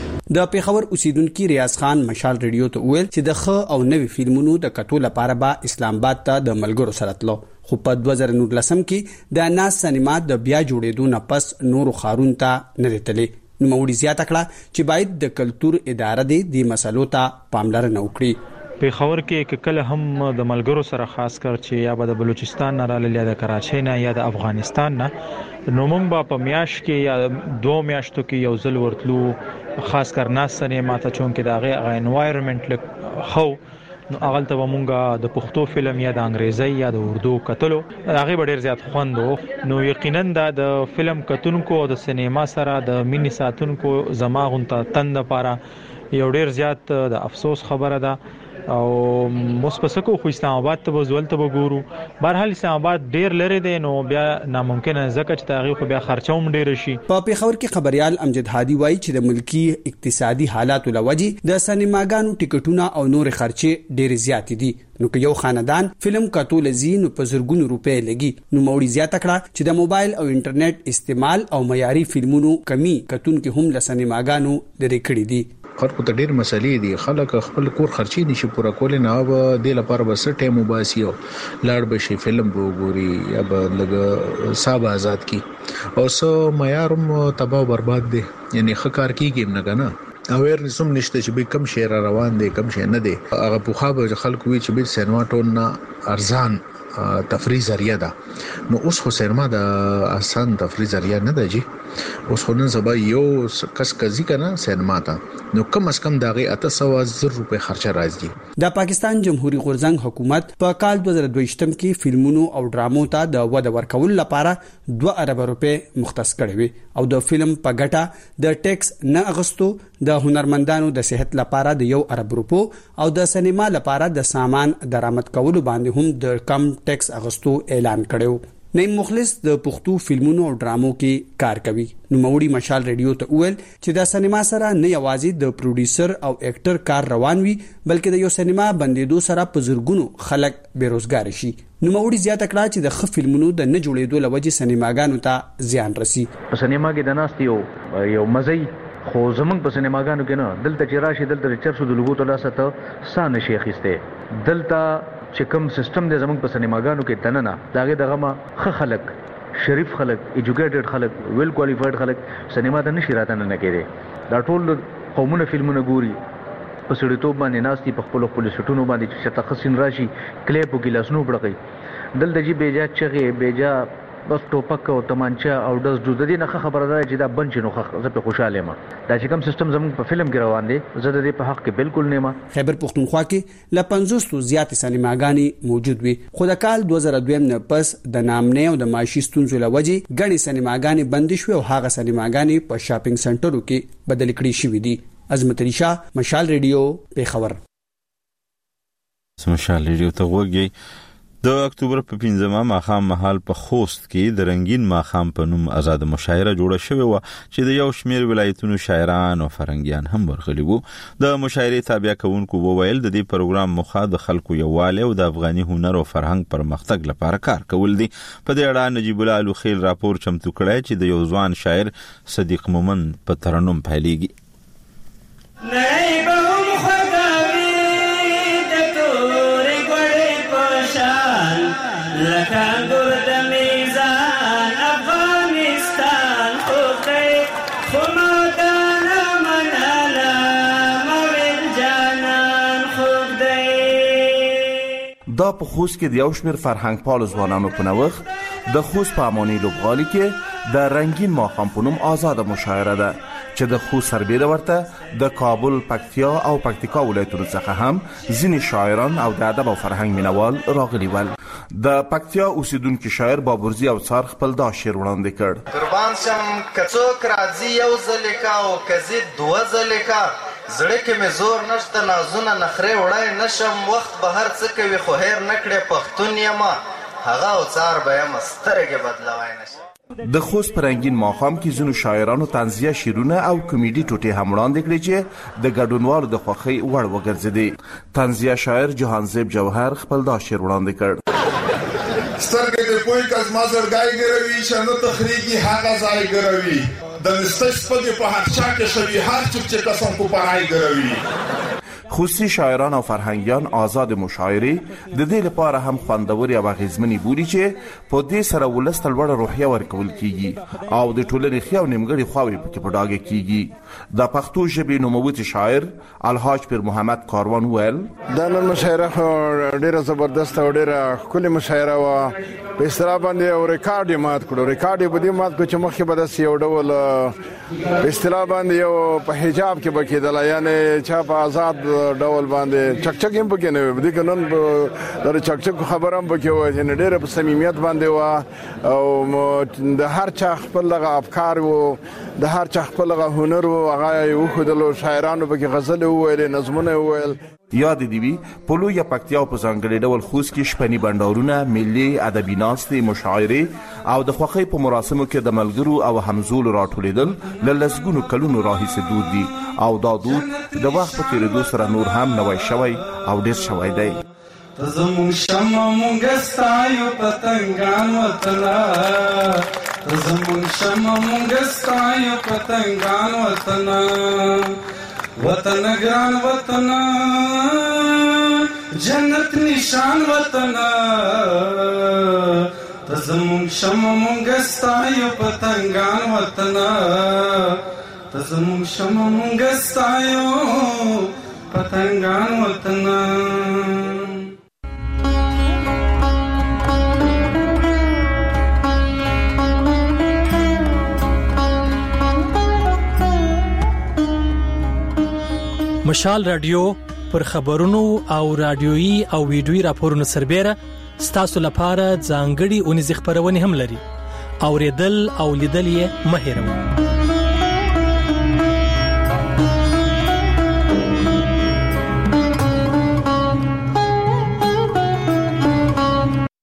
S26: د پیښور اوسیدونکو ریاض خان مشال ریډیو ته ویل چې د خ او نوي فلمونو د کتو لپاره به اسلام آباد ته د ملګرو سره تلو خو په دوه زره نولسم کې د ناس سینما د بیا جوړېدو نه پس نورو خارون ته نه رتلې. نو موړي زیاته کړه چې باید د کلتور اداره دې د مسلو ته پاملرنه وکړي.
S20: پیښور کې کله هم د ملګرو سره خاص کر چې یا د بلوچستان نه راغلي یا د کراچۍ نه یا د افغانستان نه نو موږ په میاش کې یا دوه میاشتو کې یو ځل ورتلو خاص کر ناس سینما ته چون کې دا غي انوایرنمنت لک خو نو اغل ته مونږه د پښتو فلم یا د انګریزي یا د اردو کتلو هغه ډیر زیات خوندو. نو یقینا د فلم کتونکو او د سینما سره د مینی ساتونکو زماغونته تند لپاره یو ډیر زیات د افسوس خبره ده او مصپسکو خو اسلام آباد ته وزول ته وګورو. بهرحال اسلام آباد ډیر لري دی نو بیا ناممکن ځکه چې تاغي خو بیا خرچوم ډیر شي.
S26: په پیښور کې خبريال امجد هادي وایي چې د ملکی اقتصادي حالاتو لوجې د سینماګانو ټیکټونه او نور خرچې ډیر زیات دي. نو که یو خاندان فلم کتو لزی نو په زرګونو روپے لګي نو موړي زیاته کړه چې د موبایل او انټرنیټ استعمال او معیاري فلمونو کمی کتونکو هم ل سینماګانو لري کړی دي.
S21: خلکو ته ډیر مسلې دي. خلک خپل کور خرچي نشي پوره کولای نه و د لپاره بس ټیم وباسي او لاړ بشي فلم وګوري یا به لګ صاحب آزاد کی او سو معیارم تباہ برباد دي. یعنی خکار کیږي نه کنه اویرنس هم نشته چې به کم شي را روان دي کم شي نه دي. هغه په خابه خلکو وی چې به سینما ټول نه ارزان تفریح ذریعہ ده. نو اوس خو سینما د آسان تفریح ذریعہ نه ده جی. اوس خو نن سبا یو کس کزي کنه سینما ته نو کم از کم دغه اته سوه زر روپے خرچه راځي.
S26: د پاکستان جمهوریت غورځنګ حکومت په کال دوه زره دوه م کې فلمونو او ډرامو ته د وده ورکول لپاره دوه ارب روپے مختص کړي وي او د فلم په ګټه د ټیکس نه اغستو د هنرمندانو د صحت لپاره د یو ارب روپو او د سینما لپاره د سامان درآمد کولو باندې هم د کم ټیکس اغستو اعلان کړو. نیم مخلص د پښتو فلمونو او ډرامو کې کار کوي. نو موري مشال ریډیو ته وویل چې د سینما سره نه یوازې د پروډوسر او اکټر کار روان وي بلکې د یو سینما بندیدو سره په زرګونو خلک بیروزګار شي. نو موري زیاته کړه چې د خ فلمونو د نه جوړېدو لوجې سینماګانو ته زیان رسي.
S4: په سینما کې د ناست یو یو مزي خو زمونږ په سینماګانو کې نه دلته چې راشي دلته چرسو د لوګو تلاسه ته سان شي خسته دلته چې کوم سیستم د زمونږ په سینماګانو کې دننه داغه دغه ما خ خلک شریف خلک ایجوکیټډ خلک ویل کوالیفایډ خلک سینما ته نشي راتنه نه کېږي. دا ټول قومونه فلمونه ګوري په سړیتوب باندې ناستي په خپل خپل سټونو باندې چې تخصین راشي کلیپ او ګلاسونو بړقي دلته جی بیجا چغه بیجا بس ټوپک او تمانچا او دز د دې نه خبره ده چې دا بنچ نو زه په خوشاله ما دا چې کوم سیستم زموږ په فلم کې روان دي زه د دې په حق کې بالکل نه ما.
S26: خیبر پختونخوا کې ل پنځوس زیات سینماګانې موجود وي خو د کال دوه زره دوه نه پس د نامنه او د معاشي ستونزو لوجې غني سینماګانې بند شوې او هغه سینماګانې په شاپینګ سنټرو کې بدل کړي شوې دي. عظمت علی شاه مشال ریډیو پیښور.
S1: مشال ریډیو ته وګورئ. د اکتوبر په پنځمه ماخام مهال په خوست کې د رنگین ماخام په نوم آزاد مشاعره جوړه شوې و چې د یو شمېر ولایتونو شاعران او فرنګیان هم ورغلي وو. د مشاعرې تابع کوونکو وویل د دې پروګرام مخه د خلکو یووالی او د افغاني هنر او فرهنګ پرمختګ لپاره کار کول دي. په دې اړه نجیب الله الخیل راپور چمتو کړی چې د یو ځوان شاعر صدیق مومن په ترنم پیلېږي.
S5: لکانګور د میزان افغانستان خو کې خو مدان منالا مویل جانان خو دې.
S6: دا په خوست کې د یو شمېر فرهنګ پال ځوانانو په نوښت د خوست په اماني لوبغالي کې د رنگین ماښام په نوم آزاد مشاعره ده چې د خوست سربېره ورته د کابل، پکتیا او پکتیکا ولایتونو څخه هم ځینې شاعران او د ادب او فرهنګ مینوال راغلي ول. د پکتیا اوسیدونکو شاعر بابورزی او څار خپل دا شعر وړاندې کړ.
S22: قربان شم کڅوک راځي یو ځلیکا او کزي دوه ځلیکا زړه کې مې زور نشته نازونه نخره وړای نشم وخت به هر څه کوي خو هیر نکړې پښتون یم هغه او څار به یم سترګې بدلوای نشم.
S6: د خوست په رنگین ماښام کې ځینو شاعرانو طنزیه شعرونه او کمیډي ټوټې هم وړاندې کړې چې د ګډونوالو د خوښۍ وړ وګرځېدې. طنزیه شاعر جهانزیب جوهر خپل دا شعر وړاندې کړ.
S23: سترګې د پوی کس ما زړګای ګروي چې نو تخریږي هغه ځای ګروي د نستش په په هر چا کې شوي هر څوک چې قسم کو پرای ګروي.
S6: خوستی شاعران او فرهنګیان آزاد مشاعره د دې لپاره هم خوندوري او غیزمنی بوري چې په دې سره ولست لوړ روحیه ورکول کیږي او د ټولنې خو نیمګړي خواوي په کې پډاګه کیږي. د پښتو ژبې نوموتی شاعر الحاج پیر محمد کاروان ویل
S24: دا نن مشاعره ډیره زبردست او ډیره کلی مشاعره وا په اصطلاح باندې او ریکارډ مات کړو ریکارډ به دې مات کو چې مخکې به د یو ډول په اصطلاح باندې یو په حجاب کې بکیدل یعنی چا په آزاد ډول باندې چکچک هم پکې نه وي د نن د چکچک خبره هم پکې وای چې ډېر په صمیمیت باندې وا او د هر چا خپل لغه افکار وو د هر چا خپل لغه هنر وو هغه یو خدلو شاعرانو پکې غزل وویل نظمونه وویل.
S6: یاد دی وی په لوی پکتیا په ځانګړي ډول خوست کې شپنی بندرونه ملي ادبي ناستې مشاعره او د خوخي په مراسمو کې د ملګرو او همزول راټولیدل ل لسګونو کلونو راهیسې دود دي او دا دود د وخت په تیریدو سره نور هم نوای شوی او ډیر شوی دی.
S5: زمون شمع مونږ ستایو پتنګان وطن زمون شمع مونږ ستایو پتنګان وطن وطن ګران وطن جنت نشان وطن زمون شمع مونږ ستایو پتنګان وطن ته زمونږ شمه مونږ ستایو پتنګان وطنه.
S2: مشال رادیو پر خبرونو او رادیويي او ویډیويي راپورونو سربېره ستاسو لپاره ځانګړي اونیز خبرونه هم لري. اوریدل او لیدل یې مه هېروئ.